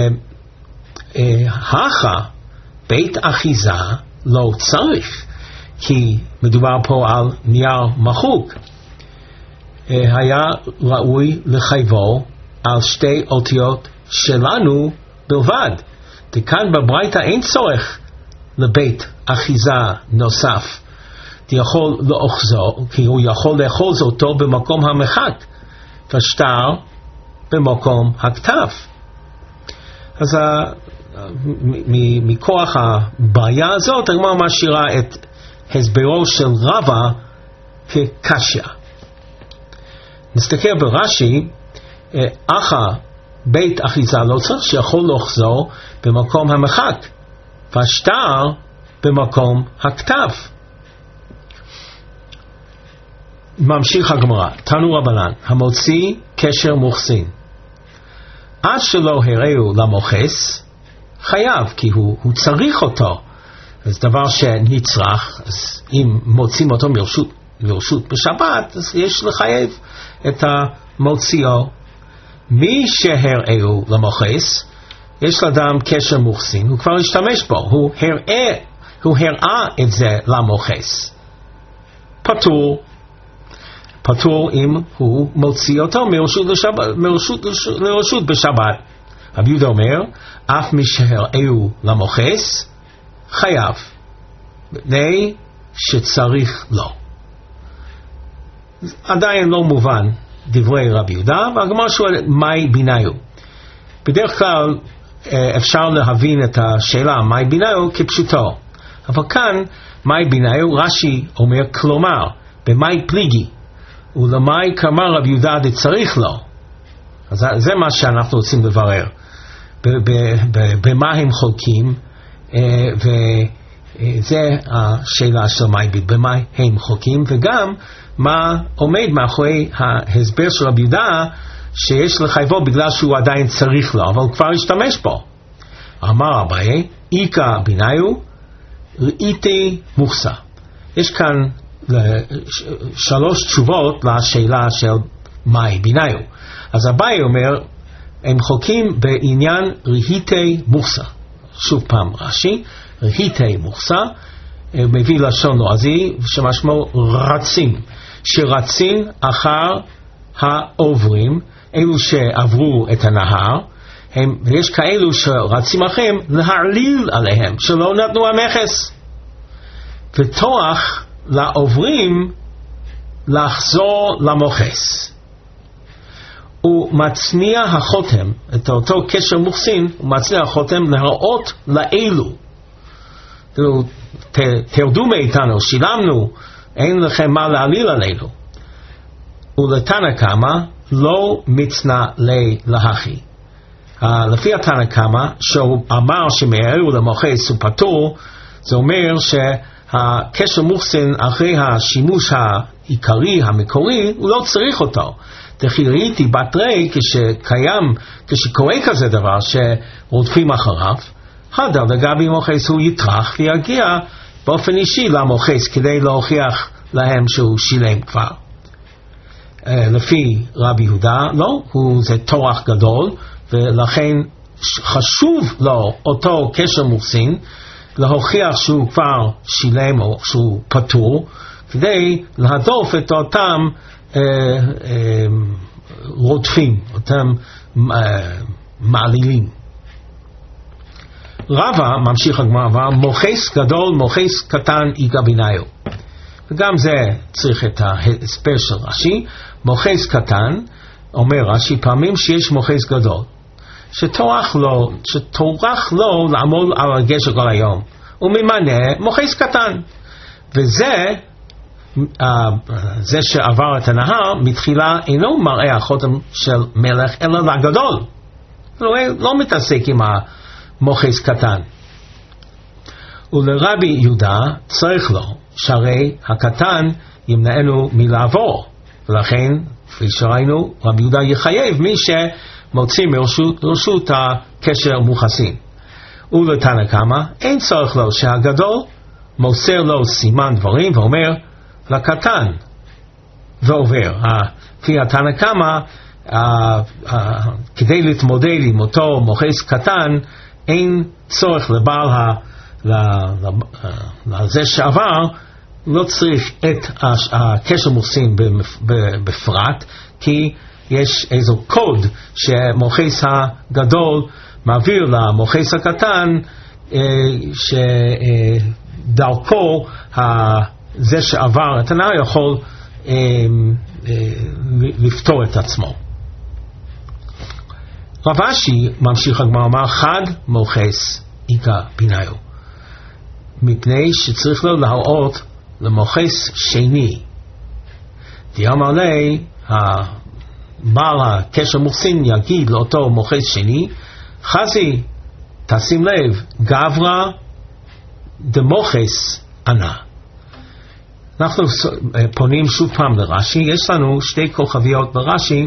אה, הכה בית אחיזה לא צריך, כי מדובר פה על נייר מחוק. אה, היה ראוי לחייבו על שתי אותיות שלנו בלבד. וכאן בברייתא אין צורך לבית אחיזה נוסף. אתה יכול לאחזו, כי הוא יכול לאחוז אותו במקום המחק, ושטר במקום הכתב. אז מכוח הבעיה הזאת, הגמרא משאירה את הסברו של רבא כקשיא. נסתכל ברש"י, אחא בית אחיזה לא צריך שיכול לחזור במקום המחק, והשטר במקום הכתב. ממשיך הגמרא, תנו רבנן, המוציא קשר מוחסין, עד שלא הראו למוחס, חייב, כי הוא, הוא צריך אותו. אז דבר שנצרך, אז אם מוצאים אותו מרשות, מרשות בשבת, אז יש לחייב את המוציאו. מי שהראו למוחס, יש לאדם קשר מוחסין, הוא כבר השתמש בו, הוא הראה, הוא הראה את זה למוחס. פטור, פטור אם הוא מוציא אותו מרשות לשבת, מרשות לרשות בשבת. רבי יהודה אומר, אף מי שהראו למוחס, חייב, בני שצריך לו. עדיין לא מובן דברי רבי יהודה, והגמרא שואלת, מהי ביניו? בדרך כלל אפשר להבין את השאלה מהי ביניו כפשוטו. אבל כאן מהי ביניו, רש"י אומר כלומר במאי פליגי ולמאי כאמר רב יהודה דצריך לו. אז זה מה שאנחנו רוצים לברר, במה הם חולקים, וזה השאלה של מאי, במה הם חולקים, וגם מה עומד מאחורי ההסבר של רב יהודה שיש לחייבו בגלל שהוא עדיין צריך לו, אבל הוא כבר השתמש בו. אמר אביי, איקה ביניו ראיתי מוכסה. יש כאן שלוש תשובות לשאלה של מהי ביניו. אז אביי אומר, הם חולקים בעניין ראיתי מוכסה. שוב פעם רש"י, ראיתי מוכסה, מביא לשון לועזי, שמשמעו רצים, שרצים אחר העוברים, אלו שעברו את הנהר, הם, ויש כאלו שרצים אחריהם להעליל עליהם, שלא נתנו המכס. ותוח לעוברים לחזור למוכס. הוא מצניע החותם, את אותו קשר מוכסין, הוא מצניע החותם להראות לאלו. ת, תרדו מאיתנו, שילמנו, אין לכם מה להעליל עלינו. ולתנא קמא לא מצנע לי להכי. Uh, לפי התנא קמא, שהוא אמר שמערערו למוכס הוא פטור, זה אומר שהקשר מוכסין אחרי השימוש העיקרי, המקורי, הוא לא צריך אותו. דכי ראיתי בתרי כשקיים, כשקורה כזה דבר שרודפים אחריו, הדר לגבי מוכס הוא יטרח ויגיע באופן אישי למוכס כדי להוכיח להם שהוא שילם כבר. Uh, לפי רבי יהודה, לא, הוא זה תורח גדול, ולכן חשוב לו אותו קשר מוכסין להוכיח שהוא כבר שילם או שהוא פטור, כדי להדוף את אותם אה, אה, רודפים, אותם אה, מעלילים. רבא, ממשיך הגמרא, מוכס גדול, מוכס קטן איגה ביניו. וגם זה צריך את ההסבר של רש"י. מוכס קטן, אומר רש"י, פעמים שיש מוכס גדול, שטורח לו, שטורח לו לעמוד על הגשר כל היום, וממנה מוכס קטן. וזה, זה שעבר את הנהר, מתחילה אינו מראה החותם של מלך, אלא לגדול. לא, לא מתעסק עם המוכס קטן. ולרבי יהודה צריך לו, שהרי הקטן ימנענו מלעבור. ולכן, כפי שראינו, רבי יהודה יחייב מי שמוציא מרשות רשות הקשר מוכסין. ולתנא קמא, אין צורך לו שהגדול מוסר לו סימן דברים ואומר לקטן ועובר. לפי התנא קמא, כדי להתמודד עם אותו מוכס קטן, אין צורך לבעל לזה שעבר, לא צריך את הקשר מוכסין בפרט, כי יש איזו קוד שמוכס הגדול מעביר למוכס הקטן, שדרכו זה שעבר את הנהר יכול לפתור את עצמו. רב אשי ממשיך הגמרא, אמר חד מוכס איגה ביניו, מפני שצריך לו להראות למוכס שני. דאמר לי, בעל הקשר מוכסין יגיד לאותו מוכס שני, חזי, תשים לב, גברא דמוכס ענה. אנחנו פונים שוב פעם לרש"י, יש לנו שתי כוכביות ברש"י,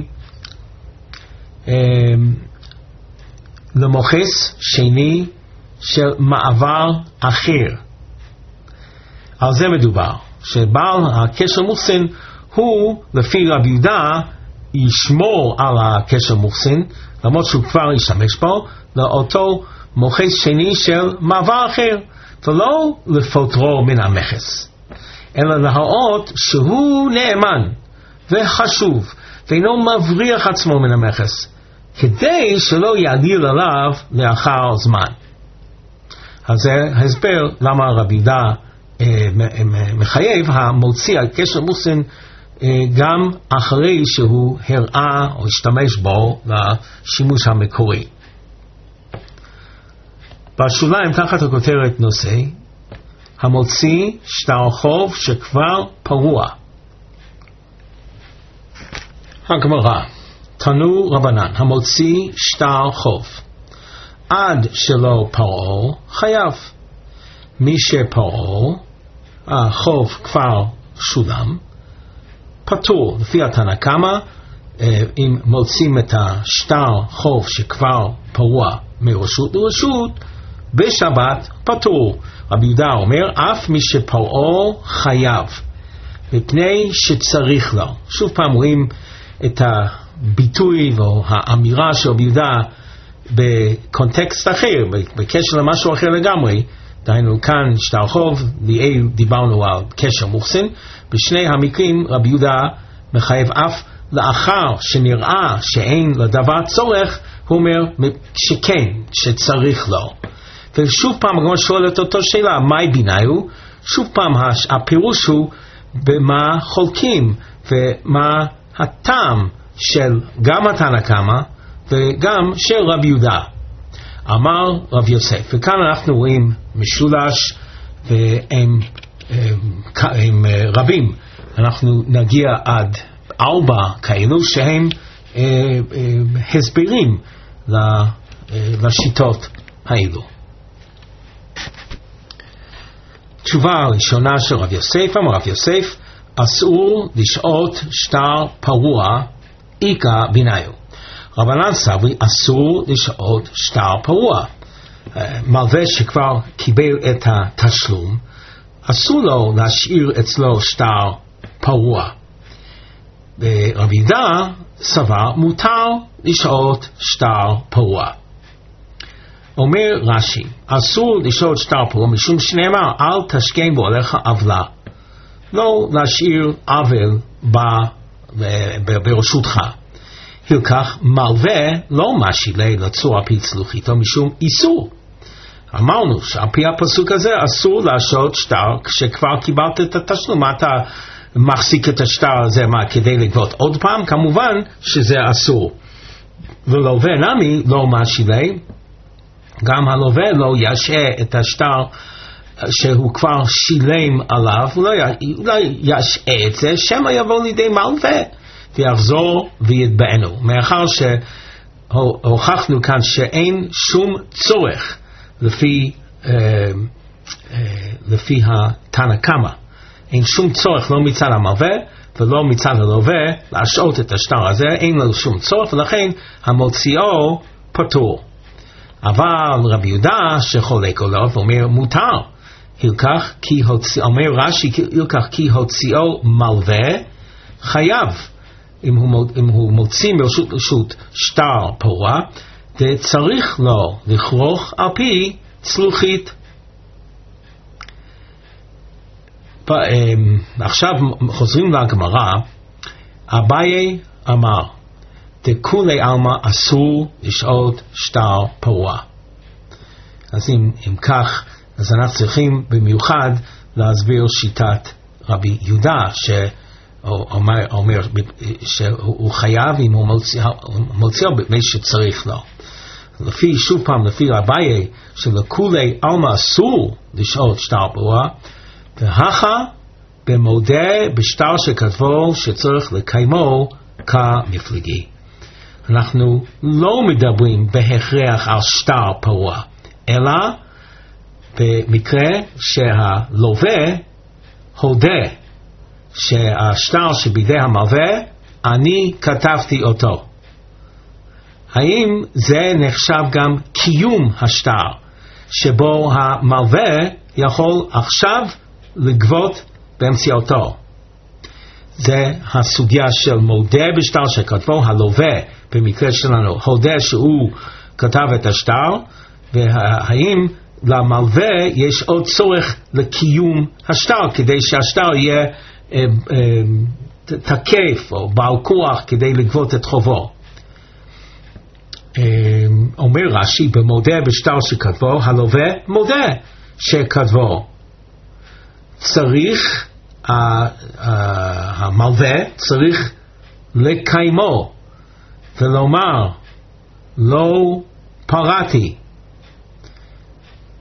למוכס שני של מעבר אחר. על זה מדובר, שבעל הקשר מוכסין הוא, לפי רבי יהודה, ישמור על הקשר מוכסין, למרות שהוא כבר ישתמש בו, לאותו מוכס שני של מעבר אחר, ולא לפוטרו מן המכס, אלא להראות שהוא נאמן וחשוב, ואינו מבריח עצמו מן המכס, כדי שלא יעליל עליו לאחר זמן. אז זה הסבר למה רבי יהודה מחייב המוציא על קשר מוכסין גם אחרי שהוא הראה או השתמש בו לשימוש המקורי. בשוליים תחת הכותרת נושא, המוציא שטר חוב שכבר פרוע. הגמרא, תנו רבנן, המוציא שטר חוב עד שלא פרעו חייב. מי שפרעו, החוב כבר שולם, פטור. לפי התנא קמא, אם מוצאים את השטר חוב שכבר פרוע מרשות לרשות, בשבת פטור. רבי יהודה אומר, אף מי שפרעו חייב, מפני שצריך לו. שוב פעם רואים את הביטוי או האמירה של רבי יהודה בקונטקסט אחר, בקשר למשהו אחר לגמרי. דהיינו כאן שטר חוב, דיברנו על קשר מוחסין. בשני המקרים רבי יהודה מחייב אף לאחר שנראה שאין לדבר צורך, הוא אומר שכן, שצריך לו. ושוב פעם הגמרא שואלת אותו שאלה, מהי ביניהו? שוב פעם הפירוש הוא במה חולקים ומה הטעם של גם התנא קמא וגם של רבי יהודה. אמר רב יוסף, וכאן אנחנו רואים משולש והם הם, הם רבים. אנחנו נגיע עד ארבע כאלו שהם אה, אה, הסברים לשיטות האלו. תשובה הראשונה של רב יוסף, אמר רב יוסף, אסור לשעות שטר פרוע, איכא ביניהו. רבנן סברי, אסור לשעות שטר פרוע. מלווה שכבר קיבל את התשלום, אסור לו להשאיר אצלו שטר פרוע. רבי יהודה סבר, מותר לשעות שטר פרוע. אומר רש"י, אסור לשעות שטר פרוע משום שנאמר, אל תשכן בעולך עוולה. לא להשאיר עוול ברשותך. הלקח מלווה לא משילי לצור על פי צלוחיתו משום איסור. אמרנו שעל פי הפסוק הזה אסור להשעות שטר כשכבר קיבלת את התשלום. אתה מחזיק את השטר הזה מה, כדי לגבות עוד פעם? כמובן שזה אסור. ולווה נמי לא משילי, גם הלווה לא ישעה את השטר שהוא כבר שילם עליו, הוא לא ישעה את זה, שמא יבוא לידי מלווה ויחזור ויתבענו. מאחר שהוכחנו כאן שאין שום צורך לפי, אה, אה, לפי התנא קמא, אין שום צורך לא מצד המלווה ולא מצד הלווה להשעות את השטר הזה, אין לו שום צורך, ולכן המוציאו פטור. אבל רבי יהודה שחולק עליו ואומר מותר, הלקח כי הוציא, אומר רש"י, הלקח כי הוציאו מלווה חייב. אם הוא, אם הוא מוציא מרשות לרשות שטר פרוע, צריך לו לכרוך על פי צלוחית. עכשיו חוזרים לגמרא. אביי אמר, דכולי עלמא אסור לשעות שטר פרוע. אז אם, אם כך, אז אנחנו צריכים במיוחד להסביר שיטת רבי יהודה, שאומר אומר, שהוא חייב אם הוא מוציאו בפני שצריך לו. לפי, שוב פעם, לפי אביי, שלכולי עלמא אסור לשעות שטר פרוע, והכה במודה בשטר שכתבו שצריך לקיימו כמפלגי. אנחנו לא מדברים בהכרח על שטר פרוע, אלא במקרה שהלווה הודה שהשטר שבידי המלווה, אני כתבתי אותו. האם זה נחשב גם קיום השטר, שבו המלווה יכול עכשיו לגבות באמצעותו? זה הסוגיה של מודה בשטר שכתבו, הלווה במקרה שלנו הודה שהוא כתב את השטר, והאם למלווה יש עוד צורך לקיום השטר כדי שהשטר יהיה אה, אה, תקף או בעל כוח כדי לגבות את חובו. אה, אומר רש"י, במודה בשטר שכתבו, הלווה מודה שכתבו. צריך Uh, uh, המלווה צריך לקיימו ולומר לא פרעתי.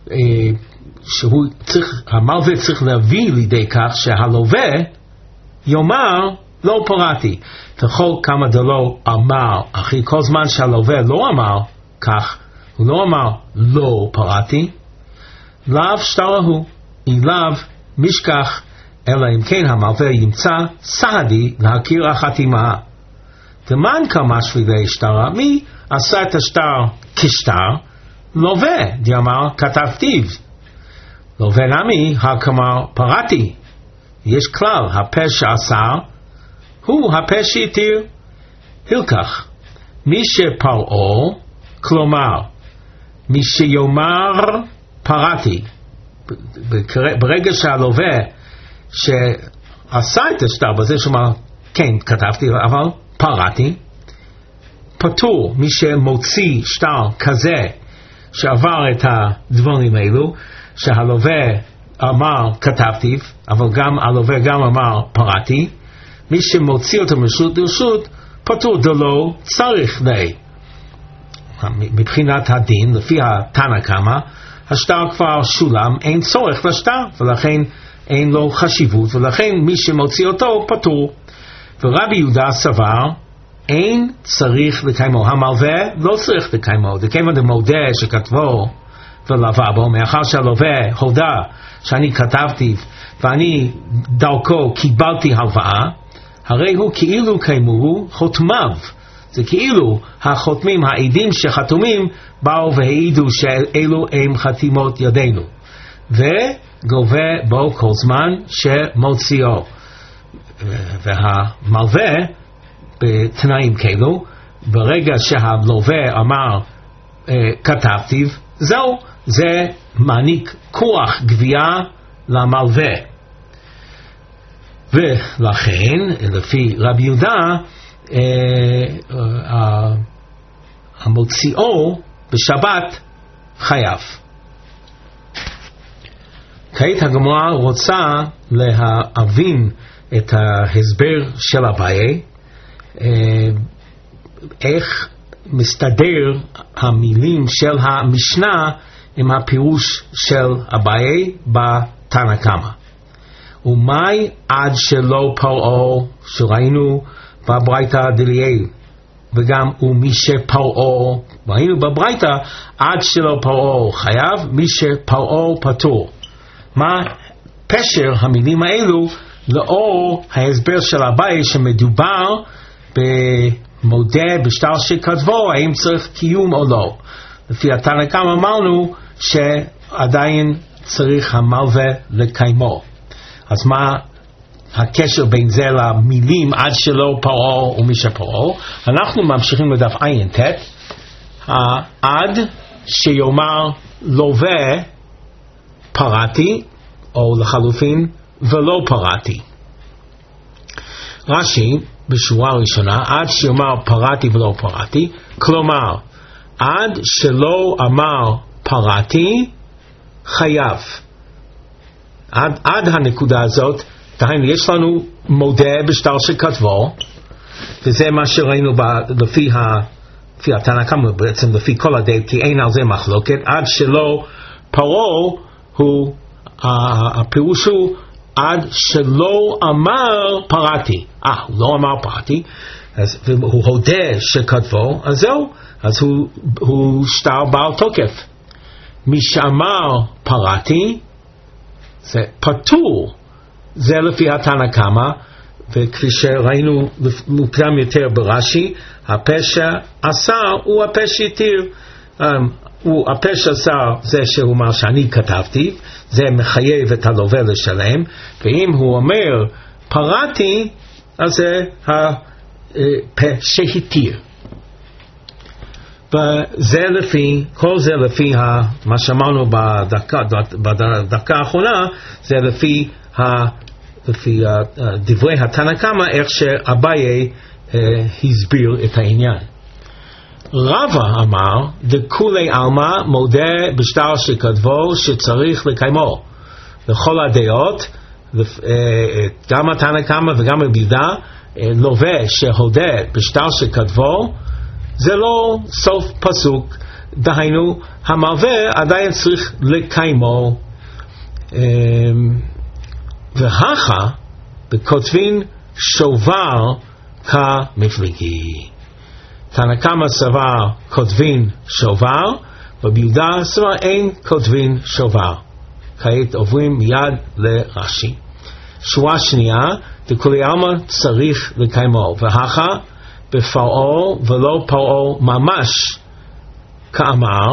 שהוא צריך, המלווה צריך להביא לידי כך שהלווה יאמר לא פרעתי. וכל כמה דלא אמר, אחרי כל זמן שהלווה לא אמר כך, הוא לא אמר לא פרעתי, לאו שטרה הוא, אליו משכח, אלא אם כן המלווה ימצא סעדי להכיר החתימה. דמן כמה שבילי שטרה, מי עשה את השטר כשטר? לווה, דאמר כתבתיו. לווה נמי הכמר פרעתי. יש כלל, הפה שעשר הוא הפה שהתיר. הלקח, מי שפרעו, כלומר מי שיאמר פרעתי, ברגע שהלווה שעשה את השטר בזה שאומר כן כתבתי אבל פרעתי, פטור. מי שמוציא שטר כזה שעבר את הדברים האלו, שהלווה אמר כתבתי אבל גם הלווה גם אמר פרעתי, מי שמוציא אותו מרשות לרשות פטור, דלא צריך די. מבחינת הדין, לפי התנא קמא, השטר כבר שולם, אין צורך לשטר, ולכן אין לו חשיבות, ולכן מי שמוציא אותו פטור. ורבי יהודה סבר, אין צריך לקיימו. המלווה לא צריך לקיימו. דכיוון דמודה שכתבו ולווה בו, מאחר שהלווה הודה שאני כתבתי ואני דרכו קיבלתי הלוואה, הרי הוא כאילו קיימו חותמיו. זה כאילו החותמים, העדים שחתומים, באו והעידו שאלו הם חתימות ידינו, וגובה בו כל זמן שמוציאו. והמלווה בתנאים כאלו, ברגע שהלווה אמר כתבתי, זהו, זה מעניק כוח גבייה למלווה. ולכן לפי רבי יהודה המוציאו בשבת חייב. כעת הגמרא רוצה להבין את ההסבר של אביי, איך מסתדר המילים של המשנה עם הפירוש של אביי בתנא קמא. ומאי עד שלא פרעו, שראינו בברייתא דליאל, וגם ומי שפרעו, ראינו בברייתא עד שלא פרעו חייב, מי שפרעו פטור. מה פשר המילים האלו לאור ההסבר של אביי שמדובר במודה בשטר שכתבו, האם צריך קיום או לא? לפי התנא קמא אמרנו שעדיין צריך המלווה לקיימו. אז מה הקשר בין זה למילים עד שלא פרעו ומי שפרעו? אנחנו ממשיכים לדף עין ת', עד שיאמר לווה פרעתי, או לחלופין ולא פרעתי. רש"י בשורה הראשונה, עד שיאמר פרעתי ולא פרעתי, כלומר עד שלא אמר פרעתי חייב. עד, עד הנקודה הזאת, דהיינו, יש לנו מודה בשטר שכתבו, וזה מה שראינו ב, לפי, ה, לפי התנא קמא, בעצם לפי כל הדעת, כי אין על זה מחלוקת. עד שלא פרעו, הוא, הפירוש הוא עד שלא אמר פרעתי. אה, הוא לא אמר פרעתי, אז הוא הודה שכתבו, אז זהו, אז הוא, הוא שטר בעל תוקף. מי שאמר פרעתי, זה פטור. זה לפי התנא קמא, וכפי שראינו מוקדם יותר ברש"י, הפשע אסר הוא הפשע התיר. הוא הפשע אסר זה שהוא אומר שאני כתבתי, זה מחייב את הלווה לשלם, ואם הוא אומר פרעתי, אז זה הפשע התיר. וזה לפי, כל זה לפי מה שאמרנו בדקה, בדקה האחרונה, זה לפי, ה, לפי דברי התנא קמא, איך שאביי הסביר את העניין. רבא אמר, דכולי עלמא מודה בשטר שכתבו שצריך לקיימו. לכל הדעות, גם התנא קמא וגם רבי יהודה, לווה שהודה בשטר שכתבו, זה לא סוף פסוק, דהיינו, המלווה עדיין צריך לקיימו. והכה בכותבין שובר כמפלגי. תנא קמא סבר כותבין שובר, רבי יהודה סבר אין כותבין שובר. כעת עוברים מיד לרש"י. שורה שנייה, דכולי עלמא צריך לקיימו, והכה בפרעה ולא פרעה ממש כאמר,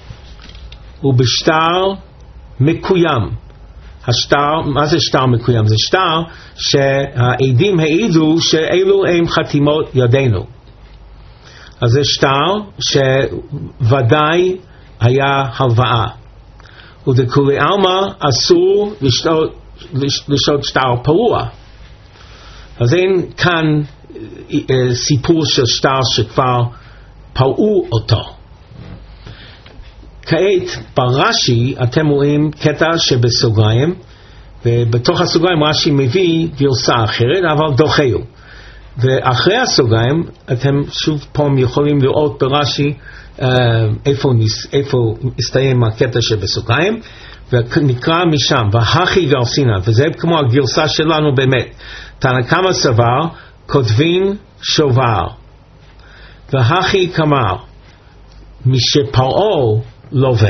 ובשטר מקוים. השטר, מה זה שטר מקוים? זה שטר שהעדים העידו שאלו הם חתימות ידינו. אז זה שטר שוודאי היה הלוואה. ודכולי עלמא אסור לשתות, לשתות שטר פרוע. אז אין כאן סיפור של שטר שכבר פרעו אותו. כעת ברש"י אתם רואים קטע שבסוגריים, ובתוך הסוגריים רש"י מביא גרסה אחרת, אבל דוחהו. ואחרי הסוגריים אתם שוב פעם יכולים לראות ברש"י איפה, איפה הסתיים הקטע שבסוגריים, ונקרא משם, והכי גרסינן, וזה כמו הגרסה שלנו באמת. תנא קמא סבר, כותבין שובר, והכי כמר, משפרעו לווה,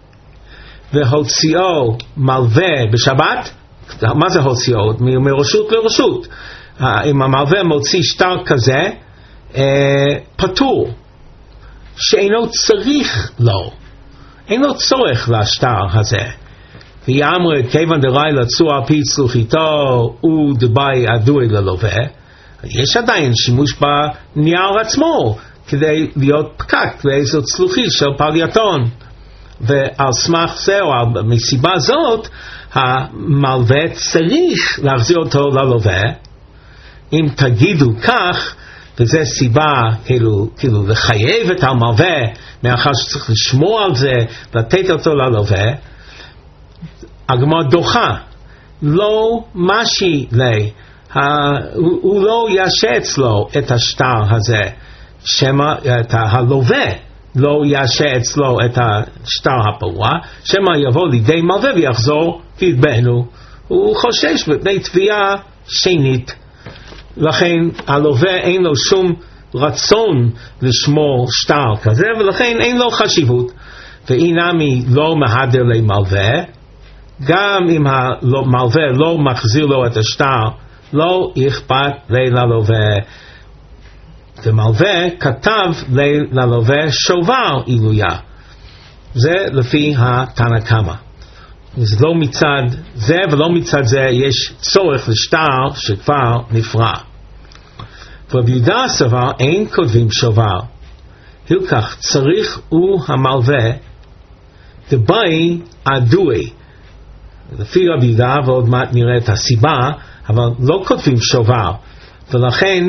והוציאו מלווה בשבת. מה זה הוציאו? מרשות לרשות. אם המלווה מוציא שטר כזה, פטור, שאינו צריך לו, אינו צורך לשטר הזה. ויאמר כיוון דראי לצור על פי צלוחיתו ודבאי עדוי ללווה, יש עדיין שימוש בנייר עצמו כדי להיות פקק לאיזו צלוחית של פלייתון, ועל סמך זה או מסיבה זאת המלווה צריך להחזיר אותו ללווה. אם תגידו כך, וזה סיבה כאילו, כאילו לחייב את המלווה מאחר שצריך לשמור על זה, לתת אותו ללווה, הגמרא דוחה, לא משי לי, הוא, הוא לא יעשה אצלו את השטר הזה, שמה את הלווה לא יעשה אצלו את השטר הפרוע, שמה יבוא לידי מלווה ויחזור ויתבענו. הוא חושש מפני תביעה שנית, לכן הלווה אין לו שום רצון לשמור שטר כזה, ולכן אין לו חשיבות. ואינמי לא מהדר למלווה, גם אם המלווה לא מחזיר לו את השטר, לא אכפת ללווה. ומלווה כתב ללווה שובר עילויה. זה לפי התנא קמא. זה לא מצד זה ולא מצד זה יש צורך לשטר שכבר נפרע. ורבי יהודה סבר אין כותבים שובר, הלקח צריך הוא המלווה דבאי עדוי. לפי רבי יהודה, ועוד מעט נראה את הסיבה, אבל לא כותבים שובר, ולכן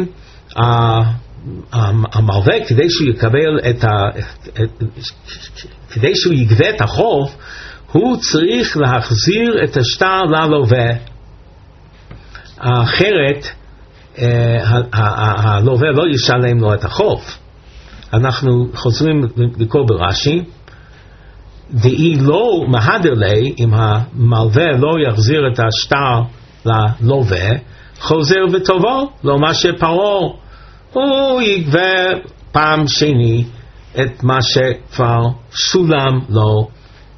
המלווה כדי שהוא יקבל את ה... כדי שהוא יגבה את החוב, הוא צריך להחזיר את השטר ללווה, אחרת הלווה לא ישלם לו את החוב. אנחנו חוזרים לקרוא ברש"י, דאי לא מהדר לי, אם המלווה לא יחזיר את השטר ללווה, חוזר וטובו, לא מה שפרעה, הוא יגבה פעם שני את מה שכבר שולם לו.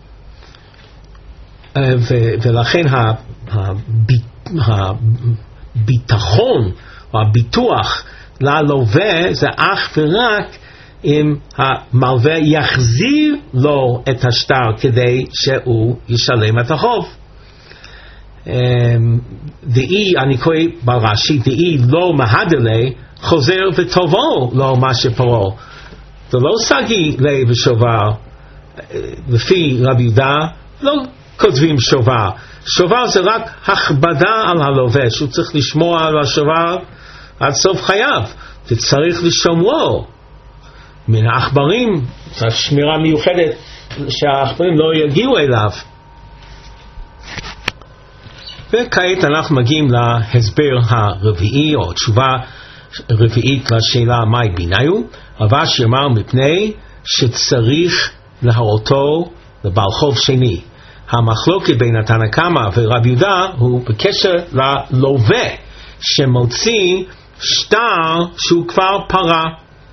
ולכן הביטחון או הביטוח ללווה זה אך ורק אם המלווה יחזיר לו את השטר כדי שהוא ישלם את החוב. דאי, אני קורא ברש"י, דאי לא מהדר לי, חוזר וטובו לא מה שפרעה. זה לא סגי לי ושובר. לפי רבי יהודה לא כותבים שובר. שובר זה רק הכבדה על הלווה, שהוא צריך לשמור על השובר עד סוף חייו, וצריך לשמרו מן העכברים, שמירה מיוחדת שהעכברים לא יגיעו אליו. וכעת אנחנו מגיעים להסבר הרביעי או תשובה רביעית לשאלה מהי ביניו. רב"ש אמר מפני שצריך להראותו לבעל חוב שני. המחלוקת בין התנא קמא ורבי יהודה הוא בקשר ללווה שמוציא שטר שהוא כבר פרה.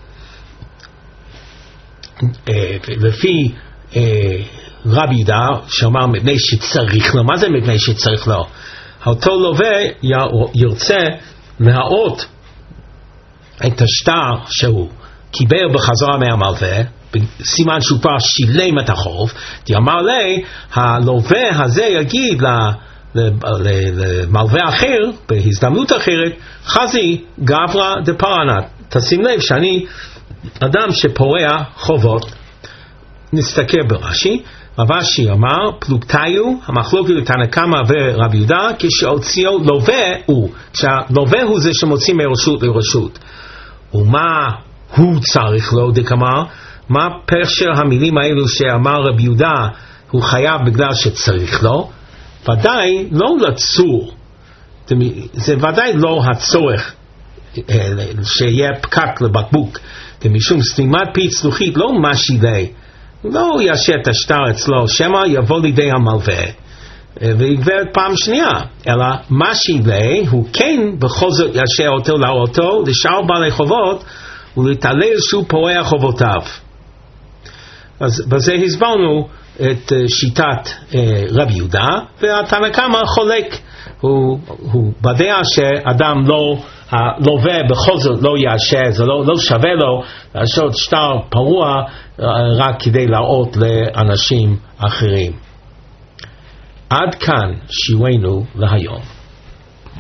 לפי רבי יהודה שאומר מפני שצריך לו, מה זה מפני שצריך לו? אותו לווה ירצה להראות את השטר שהוא קיבל בחזרה מהמלווה, סימן שהוא כבר שילם את החוב. אמר לי, הלווה הזה יגיד למלווה אחר בהזדמנות אחרת, חזי גברא דפרענא, תשים לב שאני אדם שפורע חובות. נסתכל ברש"י. רש"י אמר פלוגתיו, המחלוקת לתנא קמא ורבי יהודה, כשהוציאו לווה הוא, כשהלווה הוא זה שמוציא מרשות לרשות. ומה הוא צריך לו דקאמר? מה פשר המילים האלו שאמר רבי יהודה הוא חייב בגלל שצריך לו? ודאי לא לצור, זה ודאי לא הצורך שיהיה פקק לבקבוק, משום סתימת פי צלוחית לא משילי, לא ישע את השטר אצלו, שמא יבוא לידי המלווה ויגבר פעם שנייה, אלא משילי הוא כן בכל זאת ישע אותו להראותו לשאר בעלי חובות ולהתעלל שהוא פורע חובותיו. אז בזה הסברנו את שיטת רבי יהודה, והתנא קמא חולק, הוא, הוא בדעה שאדם לא, הלווה בכל זאת לא יעשה, זה לא, לא שווה לו לעשות שטר פרוע רק כדי להראות לאנשים אחרים. עד כאן שיעורנו להיום.